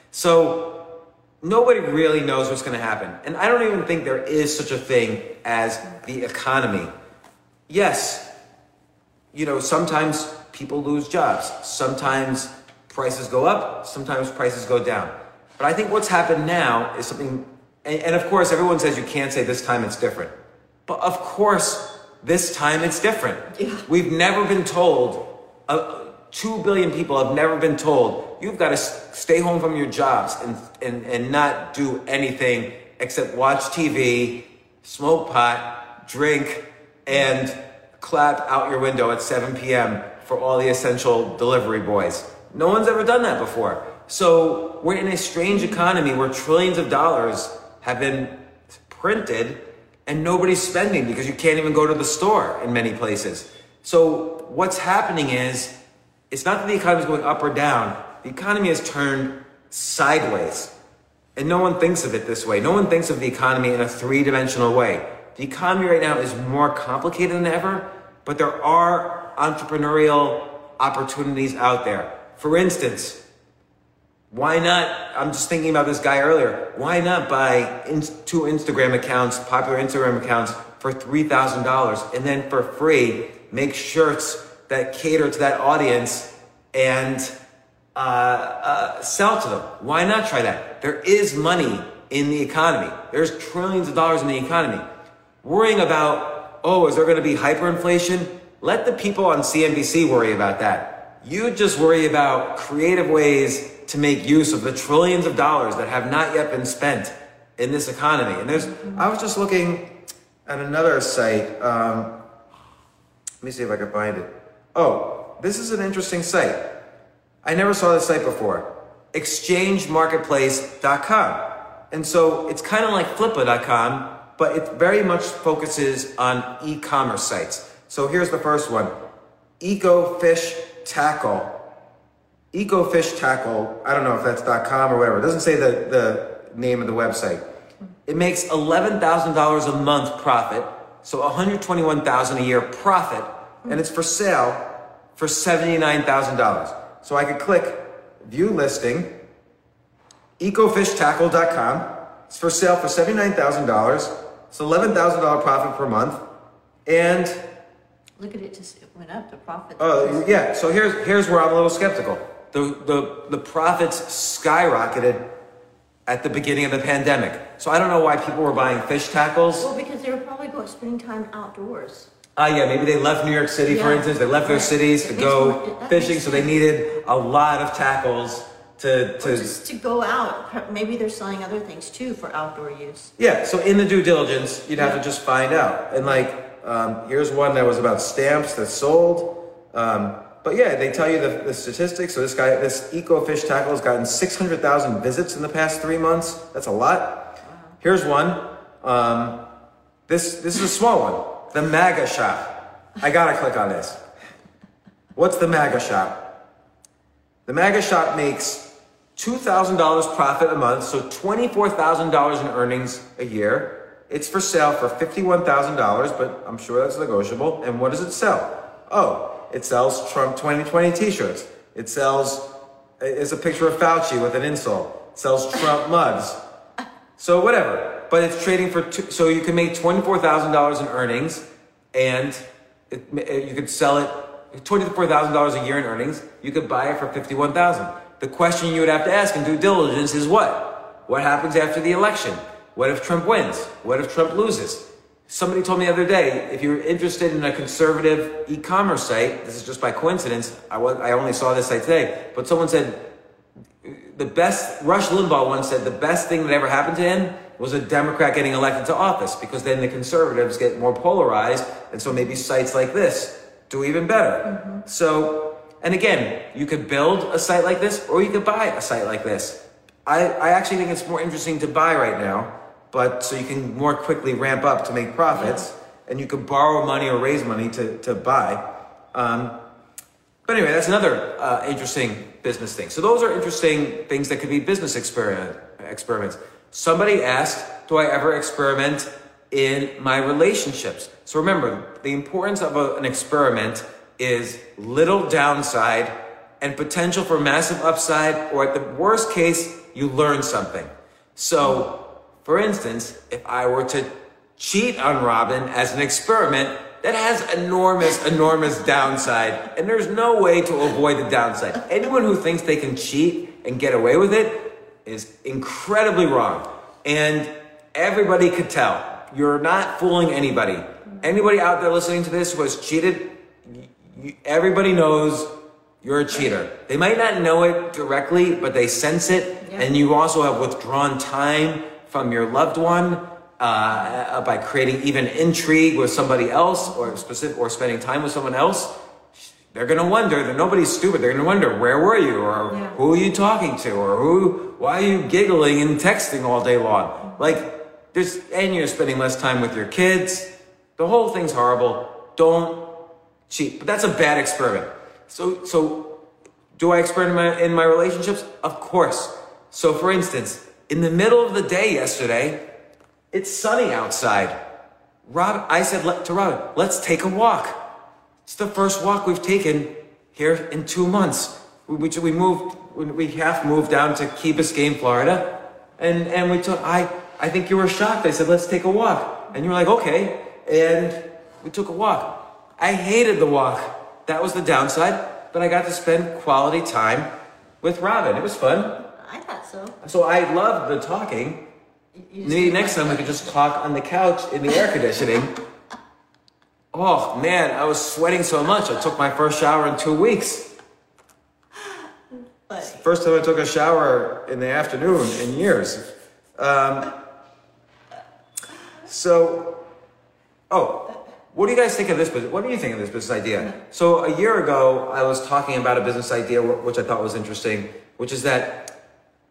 Speaker 1: So nobody really knows what's going to happen. And I don't even think there is such a thing as the economy. Yes, you know, sometimes people lose jobs. Sometimes prices go up, sometimes prices go down. But I think what's happened now is something, and, and of course everyone says you can't say this time it's different. But of course, this time it's different. Yeah. We've never been told, uh, two billion people have never been told, you've got to s- stay home from your jobs and, and, and not do anything except watch T V, smoke pot, drink, and clap out your window at seven p.m. for all the essential delivery boys. No one's ever done that before. So we're in a strange economy where trillions of dollars have been printed and nobody's spending because you can't even go to the store in many places. So what's happening is, it's not that the economy is going up or down. The economy has turned sideways. And no one thinks of it this way. No one thinks of the economy in a three-dimensional way. The economy right now is more complicated than ever, but there are entrepreneurial opportunities out there. For instance, Why not? I'm just thinking about this guy earlier. Why not buy in, two Instagram accounts, popular Instagram accounts, for three thousand dollars, and then for free make shirts that cater to that audience and uh, uh, sell to them? Why not try that? There is money in the economy. There's trillions of dollars in the economy. Worrying about, oh, is there going to be hyperinflation? Let the people on C N B C worry about that. You just worry about creative ways to make use of the trillions of dollars that have not yet been spent in this economy. And there's, I was just looking at another site. Um, let me see if I can find it. Oh, this is an interesting site. I never saw this site before. exchange marketplace dot com. And so it's kind of like flippa dot com, but it very much focuses on e-commerce sites. So here's the first one. EcoFish Tackle. EcoFish Tackle, I don't know if that's .com or whatever. It doesn't say the, the name of the website. It makes eleven thousand dollars a month profit, so one hundred twenty-one thousand dollars a year profit, and it's for sale for seventy-nine thousand dollars. So I could click View Listing, ecofish tackle dot com. It's for sale for seventy-nine thousand dollars. It's eleven thousand dollars profit per month. And
Speaker 4: look at it, just it went up, the profit.
Speaker 1: Oh, yeah. So here's here's where I'm a little skeptical. The the the profits skyrocketed at the beginning of the pandemic. So I don't know why people were buying fish tackles.
Speaker 4: Well, because they were probably going spending time outdoors.
Speaker 1: Ah, uh, yeah, maybe they left New York City, yeah. for instance. They left their cities to go fishing, so they needed a lot of tackles to to
Speaker 4: or just to go out. Maybe they're selling other things too for outdoor use.
Speaker 1: Yeah. So in the due diligence, you'd have yeah. to just find out. And like, um, here's one that was about stamps that sold. Um, But yeah, they tell you the, the statistics. So this guy, this EcoFish Tackle has gotten six hundred thousand visits in the past three months. That's a lot. Wow. Here's one. Um, this this is a small one. The MAGA Shop. I gotta click on this. What's the MAGA Shop? The MAGA Shop makes two thousand dollars profit a month, so twenty-four thousand dollars in earnings a year. It's for sale for fifty-one thousand dollars, but I'm sure that's negotiable. And what does it sell? Oh, it sells Trump twenty twenty t-shirts. It sells, it's a picture of Fauci with an insult. It sells Trump mugs. So whatever. But it's trading for, two, so you can make twenty-four thousand dollars in earnings, and it, it, you could sell it, twenty-four thousand dollars a year in earnings. You could buy it for fifty-one thousand dollars. The question you would have to ask in due diligence is what? What happens after the election? What if Trump wins? What if Trump loses? Somebody told me the other day, if you're interested in a conservative e-commerce site, this is just by coincidence, I, was, I only saw this site today, but someone said, the best, Rush Limbaugh once said the best thing that ever happened to him was a Democrat getting elected to office, because then the conservatives get more polarized, and so maybe sites like this do even better. Mm-hmm. So, and again, you could build a site like this, or you could buy a site like this. I, I actually think it's more interesting to buy right now, but so you can more quickly ramp up to make profits, yeah. and you could borrow money or raise money to, to buy. Um, but anyway, that's another uh, interesting business thing. So those are interesting things that could be business experiment, experiments. Somebody asked, do I ever experiment in my relationships? So remember, the importance of a, an experiment is little downside and potential for massive upside, or at the worst case, you learn something. So, for instance, if I were to cheat on Robin as an experiment, that has enormous, enormous downside, and there's no way to avoid the downside. Anyone who thinks they can cheat and get away with it is incredibly wrong. And everybody could tell. You're not fooling anybody. Anybody out there listening to this who has cheated, you, everybody knows you're a cheater. They might not know it directly, but they sense it, yeah. and you also have withdrawn time from your loved one uh, by creating even intrigue with somebody else, or specific, or spending time with someone else. They're gonna wonder. That nobody's stupid. They're gonna wonder, where were you, or yeah. who are you talking to, or who? Why are you giggling and texting all day long? Like, there's, and you're spending less time with your kids. The whole thing's horrible. Don't cheat. But that's a bad experiment. So, so do I experiment in my, in my relationships? Of course. So, for instance, in the middle of the day yesterday, it's sunny outside. Rob, I said to Robin, let's take a walk. It's the first walk we've taken here in two months. We, we, we moved when we half moved down to Key Biscayne, Florida, and, and we took, I, I think you were shocked. I said, let's take a walk. And you were like, okay. And we took a walk. I hated the walk. That was the downside, but I got to spend quality time with Robin. It was fun.
Speaker 4: I thought so.
Speaker 1: So I loved the talking.
Speaker 4: You
Speaker 1: Maybe next time we could just talk on the couch in the air conditioning. Oh man, I was sweating so much. I took my first shower in two weeks.
Speaker 4: But
Speaker 1: First time I took a shower in the afternoon in years. Um, so, oh, what do you guys think of this business? What do you think of this business idea? So a year ago, I was talking about a business idea which I thought was interesting, which is that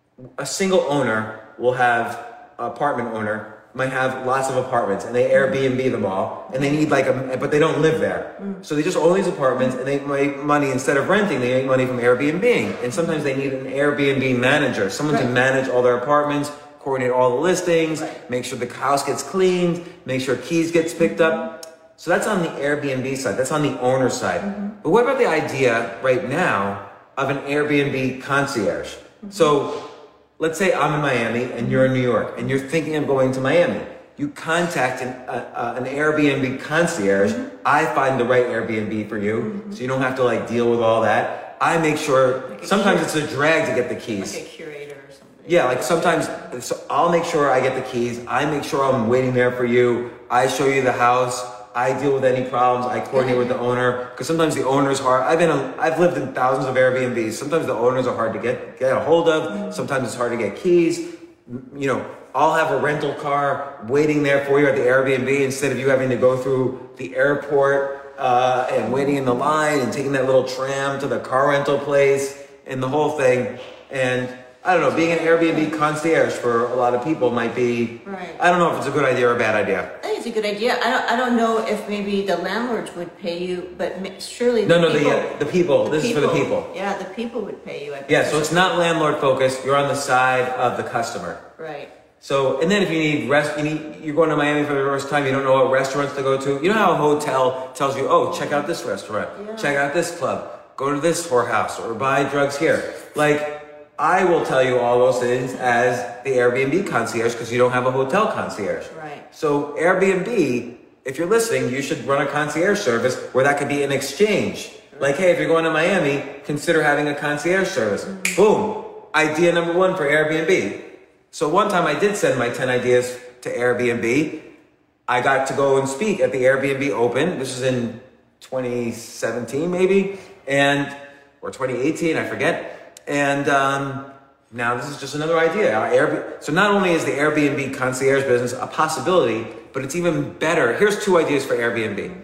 Speaker 1: a single owner will have, apartment owner might have lots of apartments and they Airbnb them all and they need like a, but they don't live there. Mm. So they just own these apartments and they make money instead of renting, they make money from Airbnb. And sometimes they need an Airbnb manager, someone right. to manage all their apartments, coordinate all the listings, right. make sure the house gets cleaned, make sure keys gets picked up. So that's on the Airbnb side, that's on the owner side. Mm-hmm. But what about the idea right now of an Airbnb concierge? Mm-hmm. So let's say I'm in Miami and you're in New York and you're thinking of going to Miami. You contact an, uh, uh, an Airbnb concierge. Mm-hmm. I find the right Airbnb for you, mm-hmm. so you don't have to like deal with all that. I make sure, like sometimes curator. It's a drag to get the keys.
Speaker 4: Like a curator or something.
Speaker 1: Yeah, like sometimes, so I'll make sure I get the keys. I make sure I'm waiting there for you. I show you the house. I deal with any problems. I coordinate with the owner because sometimes the owner's hard. I've been, a, I've lived in thousands of Airbnbs. Sometimes the owners are hard to get get a hold of. Sometimes it's hard to get keys. You know, I'll have a rental car waiting there for you at the Airbnb instead of you having to go through the airport uh, and waiting in the line and taking that little tram to the car rental place and the whole thing. And I don't know, being an Airbnb concierge for a lot of people might be,
Speaker 4: right.
Speaker 1: I don't know if it's a good idea or a bad idea.
Speaker 4: I think it's a good idea. I don't, I don't know if maybe the landlords would pay you, but ma- surely the
Speaker 1: No, no,
Speaker 4: people,
Speaker 1: the, uh, the people.
Speaker 4: the
Speaker 1: This
Speaker 4: people,
Speaker 1: is for the people.
Speaker 4: Yeah, the people would pay you. I
Speaker 1: Yeah,
Speaker 4: guess.
Speaker 1: so it's not landlord focused. You're on the side of the customer.
Speaker 4: Right.
Speaker 1: So, and then if you need rest, you need, you're going to Miami for the first time, you don't know what restaurants to go to. You know how a hotel tells you, oh, check out this restaurant,
Speaker 4: Yeah.
Speaker 1: check out this club, go to this whorehouse, or buy drugs here. Like, I will tell you all those things as the Airbnb concierge because you don't have a hotel concierge.
Speaker 4: Right.
Speaker 1: So Airbnb, if you're listening, you should run a concierge service where that could be an exchange. Right. Like, hey, if you're going to Miami, consider having a concierge service. Mm-hmm. Boom. Idea number one for Airbnb. So one time I did send my ten ideas to Airbnb. I got to go and speak at the Airbnb Open. This was in twenty seventeen maybe, and or twenty eighteen, I forget. And um, now this is just another idea. Our Airbnb, so not only is the Airbnb concierge business a possibility, but it's even better. Here's two ideas for Airbnb.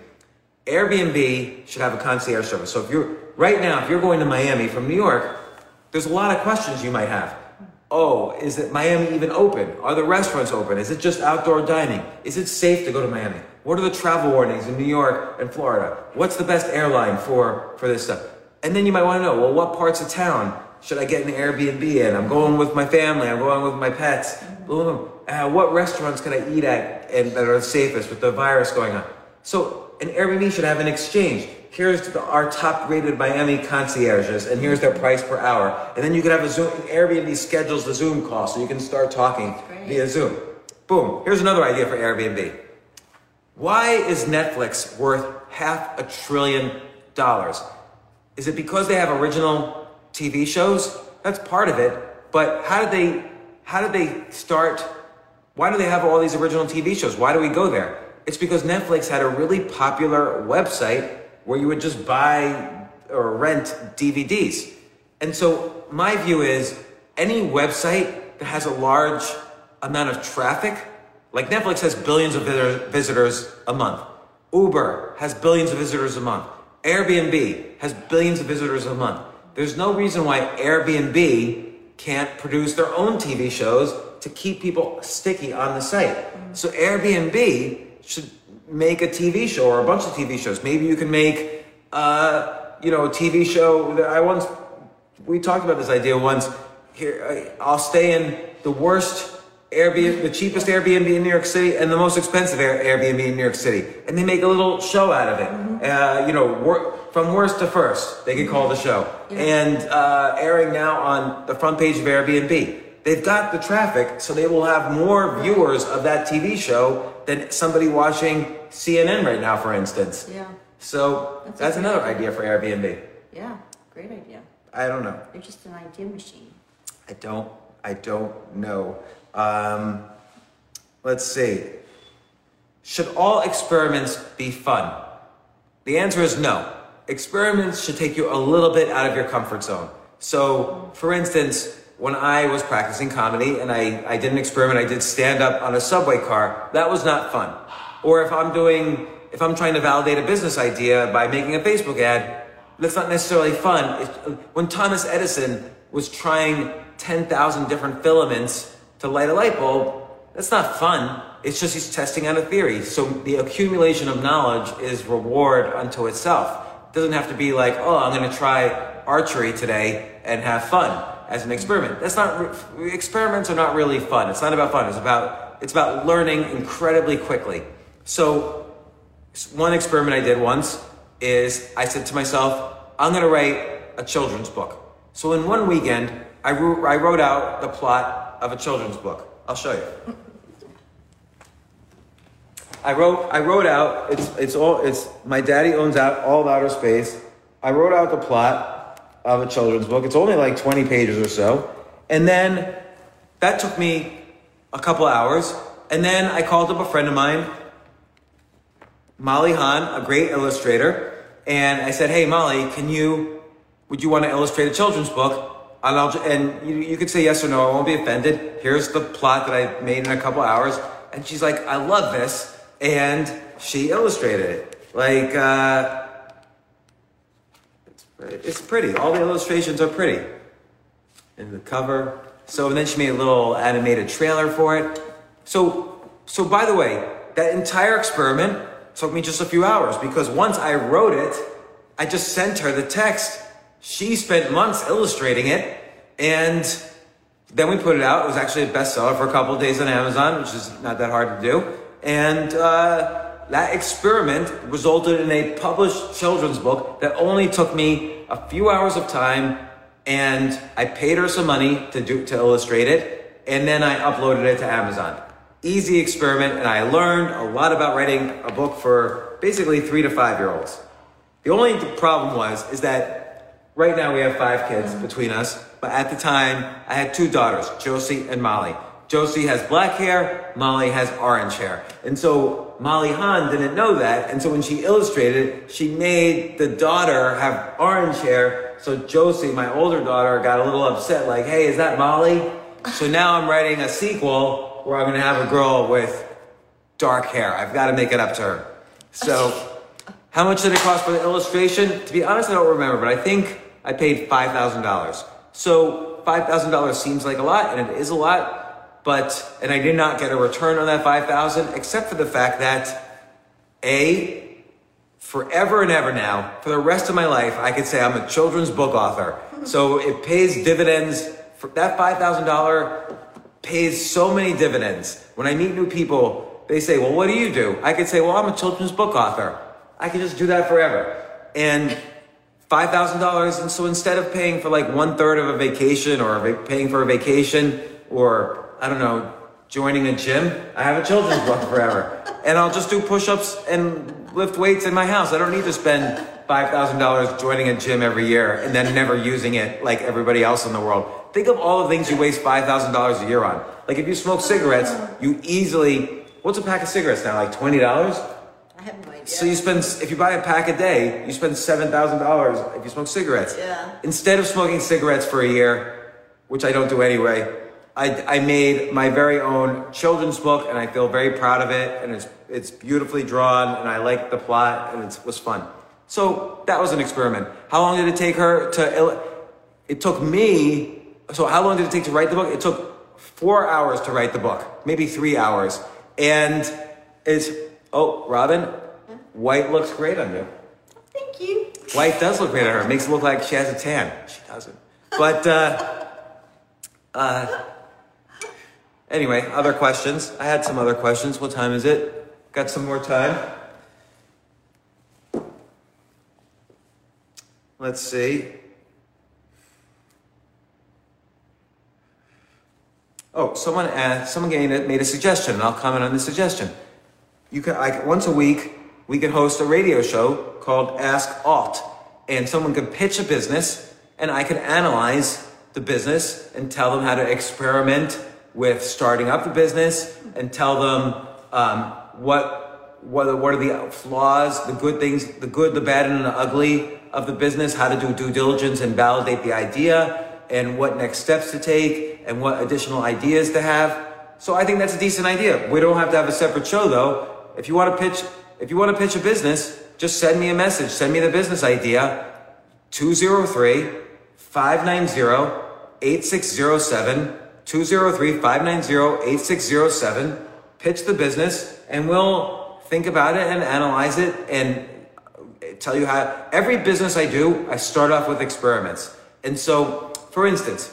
Speaker 1: Airbnb should have a concierge service. So if you're, right now, if you're going to Miami from New York, there's a lot of questions you might have. Oh, is it Miami even open? Are the restaurants open? Is it just outdoor dining? Is it safe to go to Miami? What are the travel warnings in New York and Florida? What's the best airline for, for this stuff? And then you might want to know, well, what parts of town should I get an Airbnb in? I'm going with my family. I'm going with my pets. Uh, what restaurants can I eat at and that are the safest with the virus going on? So an Airbnb should have an exchange. Here's the, our top-rated Miami concierges, and here's their price per hour. And then you can have a Zoom. Airbnb schedules the Zoom call, so you can start talking via Zoom. Boom. Here's another idea for Airbnb. Why is Netflix worth half a trillion dollars? Is it because they have original T V shows? That's part of it. But how did they, how did they start? Why do they have all these original T V shows? Why do we go there? It's because Netflix had a really popular website where you would just buy or rent D V Ds. And so my view is any website that has a large amount of traffic, like Netflix has billions of visitors a month. Uber has billions of visitors a month. Airbnb has billions of visitors a month. There's no reason why Airbnb can't produce their own T V shows to keep people sticky on the site. So Airbnb should make a T V show or a bunch of T V shows. Maybe you can make, uh, you know, a T V show. I once, we talked about this idea once. Here, I'll stay in the worst Airbnb, the cheapest Airbnb in New York City and the most expensive Airbnb in New York City. And they make a little show out of it. Uh, you know, work, from worst to first, they could call the show.
Speaker 4: Yeah.
Speaker 1: And uh, airing now on the front page of Airbnb. They've got the traffic, so they will have more viewers of that T V show than somebody watching C N N right now, for instance.
Speaker 4: Yeah.
Speaker 1: So
Speaker 4: That's,
Speaker 1: that's
Speaker 4: a
Speaker 1: another
Speaker 4: idea.
Speaker 1: idea for Airbnb.
Speaker 4: Yeah, great idea.
Speaker 1: I don't know.
Speaker 4: You're just an idea machine.
Speaker 1: I don't, I don't know. Um, let's see. Should all experiments be fun? The answer is no. Experiments should take you a little bit out of your comfort zone. So, for instance, when I was practicing comedy and I, I did an experiment, I did stand up on a subway car, that was not fun. Or if I'm doing, if I'm trying to validate a business idea by making a Facebook ad, that's not necessarily fun. It, when Thomas Edison was trying ten thousand different filaments to light a light bulb, that's not fun. It's just he's testing out a theory. So the accumulation of knowledge is reward unto itself. It doesn't have to be like, oh, I'm going to try archery today and have fun as an experiment. That's not, experiments are not really fun. It's not about fun. It's about, it's about learning incredibly quickly. So one experiment I did once is I said to myself, I'm going to write a children's book. So in one weekend, I wrote, I wrote out the plot of a children's book. I'll show you. I wrote, I wrote out, it's, it's all, it's, my daddy owns out all of outer space. I wrote out the plot of a children's book. It's only like twenty pages or so. And then that took me a couple hours. And then I called up a friend of mine, Molly Hahn, a great illustrator. And I said, hey, Molly, can you, would you want to illustrate a children's book? And, I'll, and you, you could say yes or no, I won't be offended. Here's the plot that I made in a couple hours. And she's like, I love this. And she illustrated it. Like, uh, it's, it's pretty. All the illustrations are pretty. And the cover. So, and then she made a little animated trailer for it. So, so by the way, that entire experiment took me just a few hours because once I wrote it, I just sent her the text. She spent months illustrating it, and then we put it out. It was actually a bestseller for a couple of days on Amazon, which is not that hard to do. And uh, that experiment resulted in a published children's book that only took me a few hours of time, and I paid her some money to do to illustrate it, and then I uploaded it to Amazon. Easy experiment, and I learned a lot about writing a book for basically three to five year olds. The only problem was, is that right now we have five kids between us, but at the time I had two daughters, Josie and Molly. Josie has black hair, Molly has orange hair. And so Molly Hahn didn't know that, and so when she illustrated, she made the daughter have orange hair, so Josie, my older daughter, got a little upset, like, hey, is that Molly? So now I'm writing a sequel where I'm gonna have a girl with dark hair. I've gotta make it up to her. So, how much did it cost for the illustration? To be honest, I don't remember, but I think I paid five thousand dollars. So, five thousand dollars seems like a lot, and it is a lot, but, and I did not get a return on that five thousand dollars, except for the fact that, A, forever and ever now, for the rest of my life, I could say I'm a children's book author. So it pays dividends. For that five thousand dollars pays so many dividends. When I meet new people, they say, well, what do you do? I could say, well, I'm a children's book author. I could just do that forever. And five thousand dollars, and so instead of paying for like one third of a vacation or paying for a vacation or, I don't know, joining a gym, I have a children's book forever. And I'll just do push-ups and lift weights in my house. I don't need to spend five thousand dollars joining a gym every year and then never using it like everybody else in the world. Think of all the things you waste five thousand dollars a year on. Like if you smoke cigarettes, you easily, what's a pack of cigarettes now, like twenty dollars?
Speaker 4: I have no idea.
Speaker 1: So you spend, if you buy a pack a day, you spend seven thousand dollars if you smoke cigarettes.
Speaker 4: Yeah.
Speaker 1: Instead of smoking cigarettes for a year, which I don't do anyway, I, I made my very own children's book, and I feel very proud of it, and it's it's beautifully drawn, and I like the plot, and it was fun. So that was an experiment. How long did it take her to, it took me, so how long did it take to write the book? It took four hours to write the book, maybe three hours. And it's, oh, Robin, white looks great on you.
Speaker 4: Thank you.
Speaker 1: White does look great on her. It makes it look like she has a tan. She doesn't. But, uh, uh, anyway, other questions. I had some other questions. What time is it? Got some more time. let's see. Oh, someone asked, someone made a suggestion, and I'll comment on the suggestion. You can, I, once a week, we could host a radio show called Ask Alt, and someone could pitch a business, and I could analyze the business and tell them how to experiment with starting up the business, and tell them um, what what what are the flaws, the good things, the good, the bad, and the ugly of the business, how to do due diligence and validate the idea, and what next steps to take, and what additional ideas to have. So I think that's a decent idea. We don't have to have a separate show though. If you want to pitch, if you want to pitch a business, just send me a message. Send me the business idea, two zero three, five nine zero, eight six zero seven, two zero three, five nine zero, eight six zero seven. Pitch the business, and we'll think about it and analyze it and tell you how. Every business I do, I start off with experiments. And so, for instance,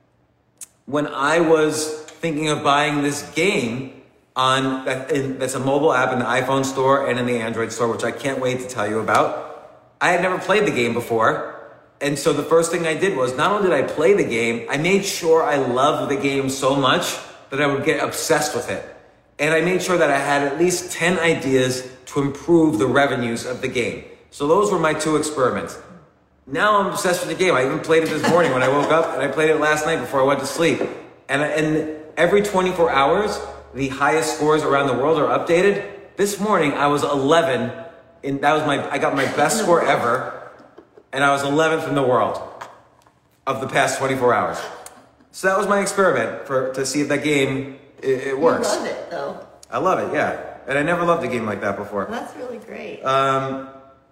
Speaker 1: when I was thinking of buying this game on that, in, that's a mobile app in the iPhone store and in the Android store, which I can't wait to tell you about, I had never played the game before. And so the first thing I did was, not only did I play the game, I made sure I loved the game so much that I would get obsessed with it. And I made sure that I had at least ten ideas to improve the revenues of the game. So those were my two experiments. Now I'm obsessed with the game. I even played it this morning when I woke up, and I played it last night before I went to sleep. And, and every twenty-four hours, the highest scores around the world are updated. This morning I was eleven, and that was my, I got my best score ever, and I was eleventh in the world of the past twenty-four hours. So that was my experiment for to see if that game, it, it works.
Speaker 4: You love it though.
Speaker 1: I love it, yeah. And I never loved a game like that before.
Speaker 4: Well, that's really great.
Speaker 1: Um,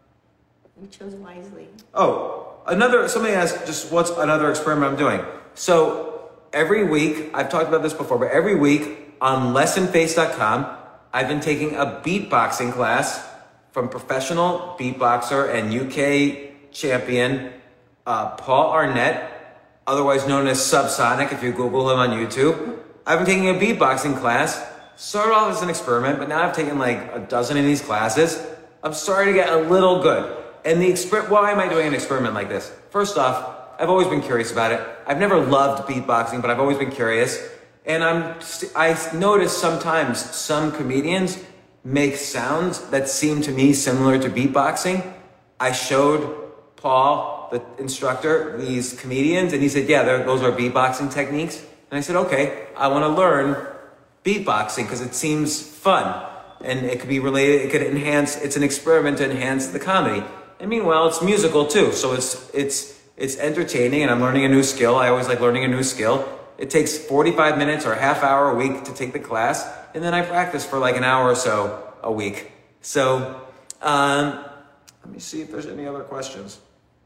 Speaker 4: you chose wisely.
Speaker 1: Oh, another, somebody asked just what's another experiment I'm doing. So every week, I've talked about this before, but every week on lesson face dot com, I've been taking a beatboxing class from professional beatboxer and U K champion, uh, Paul Arnett, otherwise known as Subsonic if you Google him on YouTube. I've been taking a beatboxing class, started off as an experiment, but now I've taken like a dozen of these classes. I'm starting to get a little good. And the exper- why am I doing an experiment like this? First off, I've always been curious about it. I've never loved beatboxing, but I've always been curious. And I'm, st- I notice sometimes some comedians make sounds that seem to me similar to beatboxing. I showed Paul, the instructor, these comedians, and he said, yeah, those are beatboxing techniques. And I said, okay, I want to learn beatboxing because it seems fun. And it could be related, it could enhance, it's an experiment to enhance the comedy. And meanwhile, it's musical too, so it's it's it's entertaining, and I'm learning a new skill. I always like learning a new skill. It takes forty-five minutes or a half hour a week to take the class, and then I practice for like an hour or so a week. So, um, let me see if there's any other questions.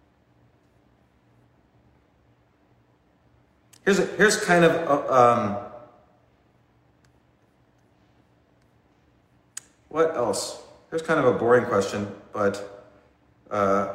Speaker 1: Here's a, here's kind of a, um, what else? Here's kind of a boring question, but. Uh,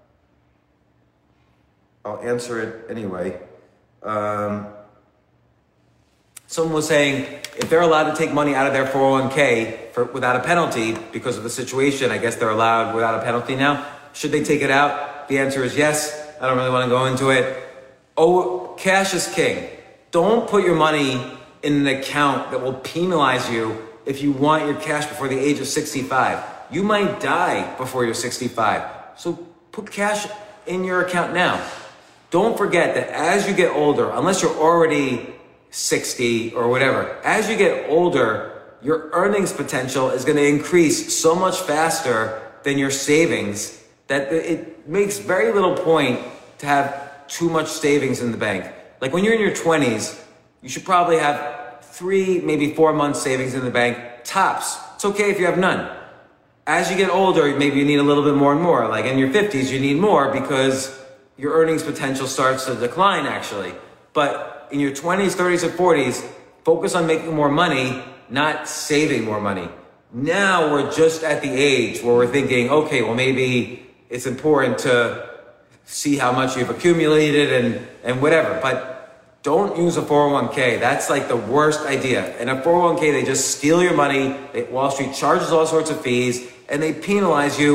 Speaker 1: I'll answer it anyway. Um, someone was saying if they're allowed to take money out of their four oh one k for, without a penalty because of the situation, I guess they're allowed without a penalty now. Should they take it out? The answer is yes. I don't really want to go into it. Oh, cash is king. Don't put your money in an account that will penalize you if you want your cash before the age of sixty-five. You might die before you're sixty-five. So put cash in your account now. Don't forget that as you get older, unless you're already sixty or whatever, as you get older, your earnings potential is going to increase so much faster than your savings that it makes very little point to have too much savings in the bank. Like when you're in your twenties, you should probably have three, maybe four months savings in the bank, tops. It's okay if you have none. As you get older, maybe you need a little bit more and more. Like in your fifties, you need more because your earnings potential starts to decline actually. But in your twenties, thirties, and forties, focus on making more money, not saving more money. Now we're just at the age where we're thinking, okay, well maybe it's important to see how much you've accumulated and, and whatever. But don't use a four oh one k. That's like the worst idea. In a four oh one k, they just steal your money. They, Wall Street charges all sorts of fees, and they penalize you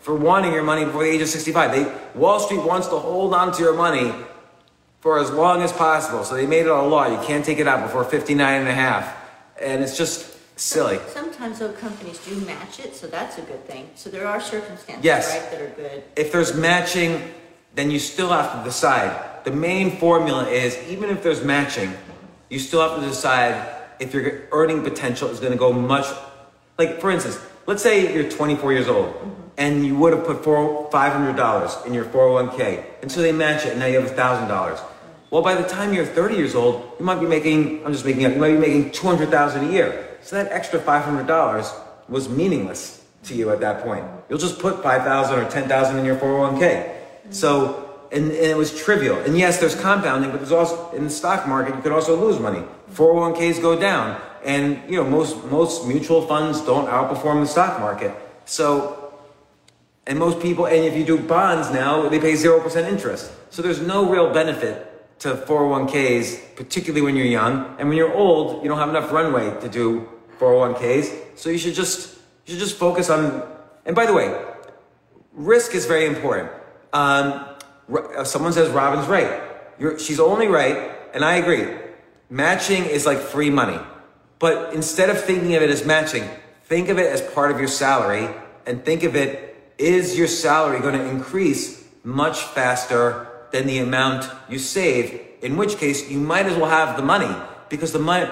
Speaker 1: for wanting your money before the age of sixty-five. They, Wall Street wants to hold on to your money for as long as possible. So they made it a law. You can't take it out before fifty-nine and a half. And it's just silly.
Speaker 4: Sometimes those companies do match it, so that's a good thing. So there are circumstances,
Speaker 1: Yes.
Speaker 4: right, that are good.
Speaker 1: If there's matching, then you still have to decide. The main formula is, even if there's matching, you still have to decide if your earning potential is going to go much. Like, for instance, let's say you're twenty-four years old, mm-hmm. and you would have put five hundred dollars in your four oh one k, and so they match it, and now you have one thousand dollars. Well, by the time you're thirty years old, you might be making, I'm just making up, you might be making two hundred thousand dollars a year. So that extra five hundred dollars was meaningless to you at that point. You'll just put five thousand dollars or ten thousand dollars in your four oh one k. So, and, and it was trivial. And yes, there's compounding, but there's also, in the stock market, you could also lose money. four oh one k's go down. And, you know, most, most mutual funds don't outperform the stock market. So, and most people, and if you do bonds now, they pay zero percent interest. So there's no real benefit to four oh one k's, particularly when you're young. And when you're old, you don't have enough runway to do four oh one k's. So you should just, you should just focus on, and by the way, risk is very important. Um, someone says Robin's right. You're, she's only right, and I agree. Matching is like free money. But instead of thinking of it as matching, think of it as part of your salary, and think of it, is your salary going to increase much faster than the amount you save? In which case, you might as well have the money, because the money,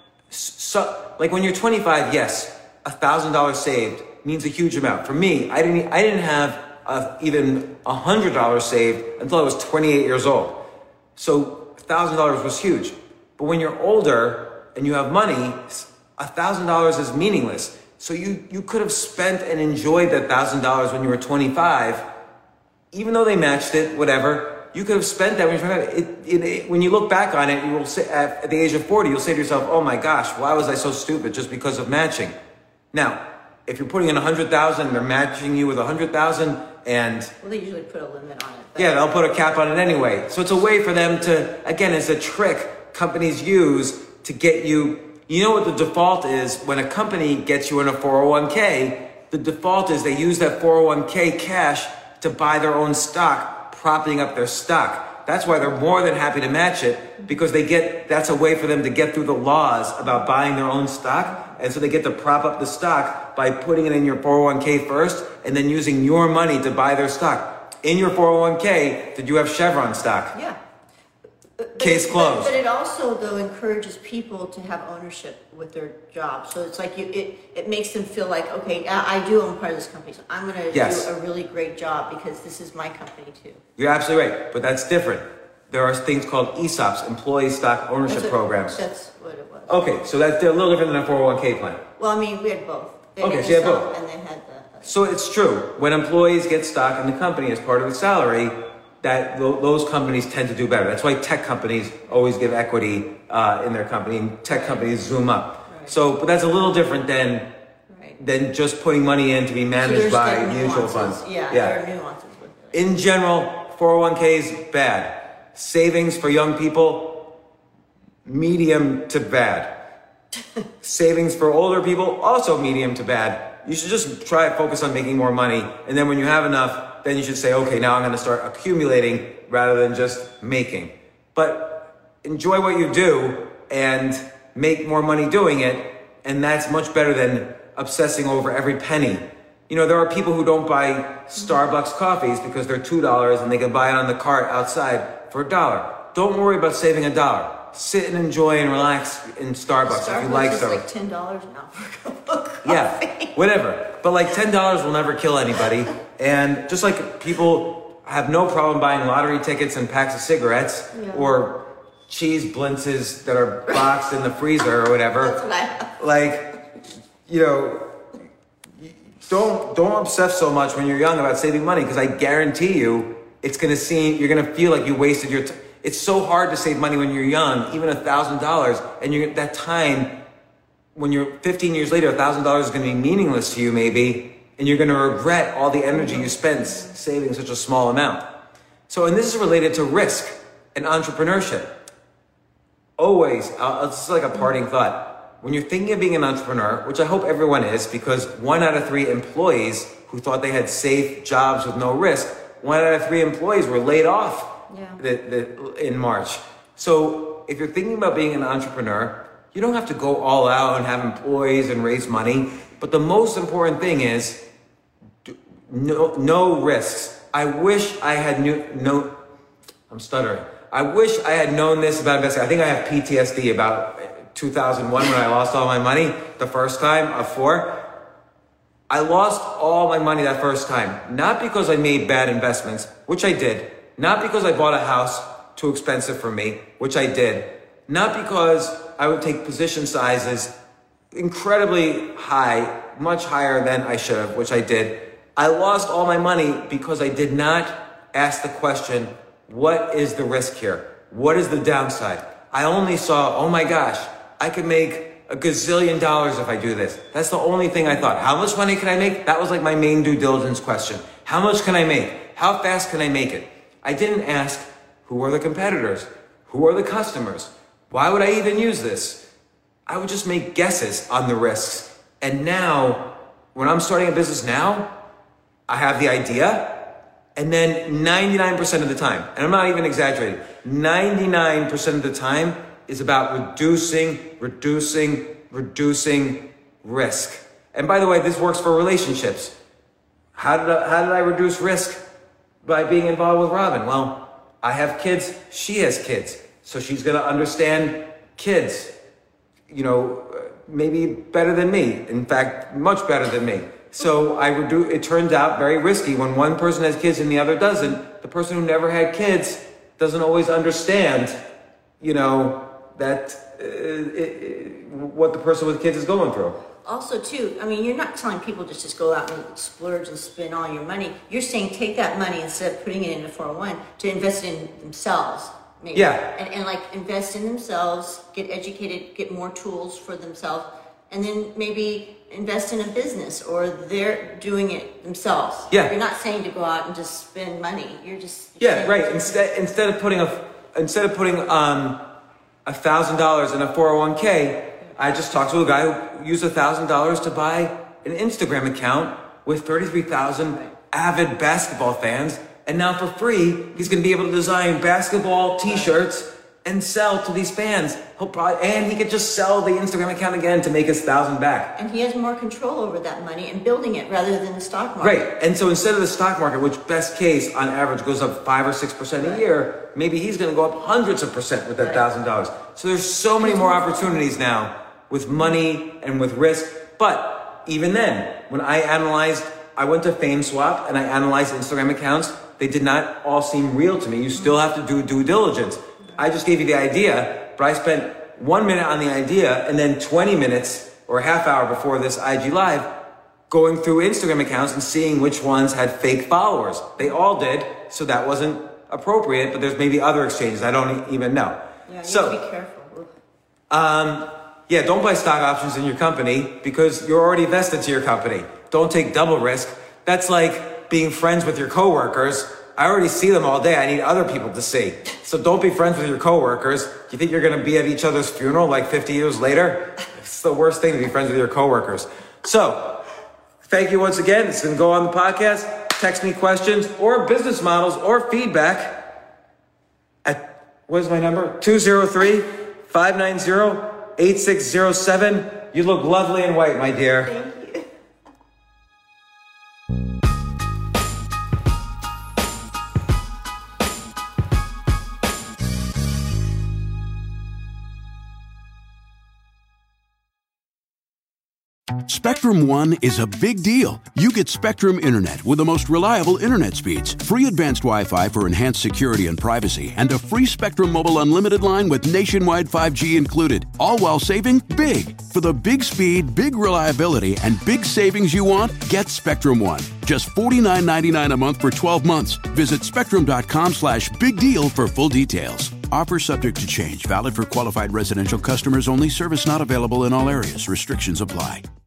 Speaker 1: so, like when you're twenty-five, yes, one thousand dollars saved means a huge amount. For me, I didn't, I didn't have uh, even one hundred dollars saved until I was twenty-eight years old. So one thousand dollars was huge. But when you're older and you have money, one thousand dollars is meaningless. So you, you could have spent and enjoyed that one thousand dollars when you were twenty-five, even though they matched it, whatever. You could have spent that when you were twenty-five. It, it, it, when you look back on it, you will say, at, at the age of forty, you'll say to yourself, oh my gosh, why was I so stupid just because of matching? Now, if you're putting in one hundred thousand dollars, they're matching you with one hundred thousand dollars, and
Speaker 4: well, they usually put a limit on it. But
Speaker 1: yeah, they'll put a cap on it anyway. So it's a way for them to, again, it's a trick companies use to get you. You know what the default is when a company gets you in a four oh one k? The default is they use that four oh one k cash to buy their own stock, propping up their stock. That's why they're more than happy to match it, because they get, that's a way for them to get through the laws about buying their own stock. And so they get to prop up the stock by putting it in your four oh one k first, and then using your money to buy their stock. In your four oh one k, did you have Chevron stock?
Speaker 4: Yeah. But
Speaker 1: Case
Speaker 4: it,
Speaker 1: closed.
Speaker 4: But, but it also, though, encourages people to have ownership with their job. So it's like you, it, it makes them feel like, okay, I, I do own part of this company, so I'm going to
Speaker 1: Yes.
Speaker 4: do a really great job because this is my company too.
Speaker 1: You're absolutely right, but that's different. There are things called E S O Ps, Employee Stock Ownership
Speaker 4: That's what-
Speaker 1: Programs.
Speaker 4: That's what it was.
Speaker 1: Okay, so that's a little different than a four oh one k plan.
Speaker 4: Well, I mean, we had both. They
Speaker 1: Okay,
Speaker 4: had
Speaker 1: so you had
Speaker 4: the
Speaker 1: both.
Speaker 4: sum And they had the.
Speaker 1: So it's true. When employees get stock in the company as part of the salary, that tho- those companies tend to do better. That's why tech companies always give equity uh, in their company, and tech companies zoom up.
Speaker 4: Right.
Speaker 1: So, but that's a little different than
Speaker 4: Right.
Speaker 1: than just putting money in to be
Speaker 4: So
Speaker 1: managed
Speaker 4: there's
Speaker 1: by
Speaker 4: the
Speaker 1: mutual
Speaker 4: nuances.
Speaker 1: funds.
Speaker 4: Yeah, there are nuances with it.
Speaker 1: In general, four oh one k is bad. Savings for young people, medium to bad. Savings for older people, also medium to bad. You should just try to focus on making more money. And then when you have enough, then you should say, okay, now I'm going to start accumulating rather than just making. But enjoy what you do and make more money doing it. And that's much better than obsessing over every penny. You know, there are people who don't buy Starbucks coffees because they're two dollars and they can buy it on the cart outside for a dollar. Don't worry about saving a dollar. Sit and enjoy and relax in Starbucks,
Speaker 4: Starbucks
Speaker 1: if you like
Speaker 4: is
Speaker 1: Starbucks.
Speaker 4: like ten dollars now for a cup of coffee.
Speaker 1: Yeah, whatever. But like ten dollars will never kill anybody. And just like people have no problem buying lottery tickets and packs of cigarettes,
Speaker 4: Yeah.
Speaker 1: or cheese blintzes that are boxed in the freezer or whatever.
Speaker 4: That's what I have.
Speaker 1: Like, you know, don't don't obsess so much when you're young about saving money, because I guarantee you it's gonna seem, you're gonna feel like you wasted your time. It's so hard to save money when you're young, even a thousand dollars, and you're that time when you're fifteen years later, a thousand dollars is gonna be meaningless to you maybe, and you're gonna regret all the energy you spent saving such a small amount. So, and this is related to risk and entrepreneurship. Always, uh, it's like a parting thought. when you're thinking of being an entrepreneur, which I hope everyone is, because one out of three employees who thought they had safe jobs with no risk, one out of three employees were laid off
Speaker 4: yeah.
Speaker 1: the, the, in March. So if you're thinking about being an entrepreneur, you don't have to go all out and have employees and raise money. But the most important thing is no, no risks. I wish I had knew, no, I'm stuttering. I wish I had known this about investing. I think I have P T S D about two thousand one when I lost all my money the first time of four. I lost all my money that first time, not because I made bad investments, which I did, not because I bought a house too expensive for me, which I did, not because I would take position sizes incredibly high, much higher than I should have, which I did. I lost all my money because I did not ask the question, what is the risk here? What is the downside? I only saw, oh my gosh, I could make a gazillion dollars if I do this. That's the only thing I thought. How much money can I make? That was like my main due diligence question. How much can I make? How fast can I make it? I didn't ask, who are the competitors? Who are the customers? Why would I even use this? I would just make guesses on the risks. And now, when I'm starting a business now, I have the idea, and then ninety-nine percent of the time, and I'm not even exaggerating, ninety-nine percent of the time is about reducing, reducing, reducing risk. And by the way, this works for relationships. How did I, how did I reduce risk by being involved with Robin? Well, I have kids, she has kids, so she's gonna understand kids, you know, maybe better than me. In fact, much better than me. So I would do, it turns out very risky when one person has kids and the other doesn't. The person who never had kids doesn't always understand, you know, that uh, it, what the person with kids is going through.
Speaker 4: Also, too, I mean, you're not telling people to just go out and splurge and spend all your money. You're saying take that money instead of putting it in a four oh one to invest in themselves. Maybe.
Speaker 1: Yeah.
Speaker 4: And, and like invest in themselves, get educated, get more tools for themselves, and then maybe invest in a business or they're doing it themselves.
Speaker 1: Yeah.
Speaker 4: You're not saying to go out and just spend money. You're just you're
Speaker 1: yeah, right. Instead, instead of putting a instead of putting um a thousand dollars in a four oh one k, I just talked to a guy who used a thousand dollars to buy an Instagram account with thirty-three thousand avid basketball fans, and now for free he's going to be able to design basketball T-shirts and sell to these fans. He'll probably, and he could just sell the Instagram account again to make his thousand back.
Speaker 4: And he has more control over that money and building it rather than the stock market.
Speaker 1: Right. And so instead of the stock market, which best case on average goes up five or six percent a year, maybe he's going to go up hundreds of percent with that thousand dollars. So there's so many more opportunities now with money and with risk. But even then, when I analyzed, I went to FameSwap and I analyzed Instagram accounts. They did not all seem real to me. You still have to do due diligence. I just gave you the idea, but I spent one minute on the idea and then twenty minutes or a half hour before this I G Live going through Instagram accounts and seeing which ones had fake followers. They all did, so that wasn't appropriate, but there's maybe other exchanges I don't even know.
Speaker 4: Yeah, you
Speaker 1: so,
Speaker 4: have to be careful.
Speaker 1: Um, yeah, don't buy stock options in your company because you're already vested to your company. Don't take double risk. That's like being friends with your coworkers. I already see them all day. I need other people to see. So don't be friends with your coworkers. Do you think you're going to be at each other's funeral like fifty years later? It's the worst thing to be friends with your coworkers. So thank you once again. It's going to go on the podcast. Text me questions or business models or feedback at, what is my number? two oh three, five nine zero, eight six zero seven. You look lovely in white, my dear.
Speaker 4: Thank you.
Speaker 2: Spectrum One is a big deal. You get Spectrum Internet with the most reliable internet speeds, free advanced Wi-Fi for enhanced security and privacy, and a free Spectrum Mobile Unlimited line with nationwide five G included, all while saving big. For the big speed, big reliability, and big savings you want, get Spectrum One. Just forty-nine ninety-nine a month for twelve months. Visit spectrum.com slash big deal for full details. Offer subject to change. Valid for qualified residential customers only. Service not available in all areas. Restrictions apply.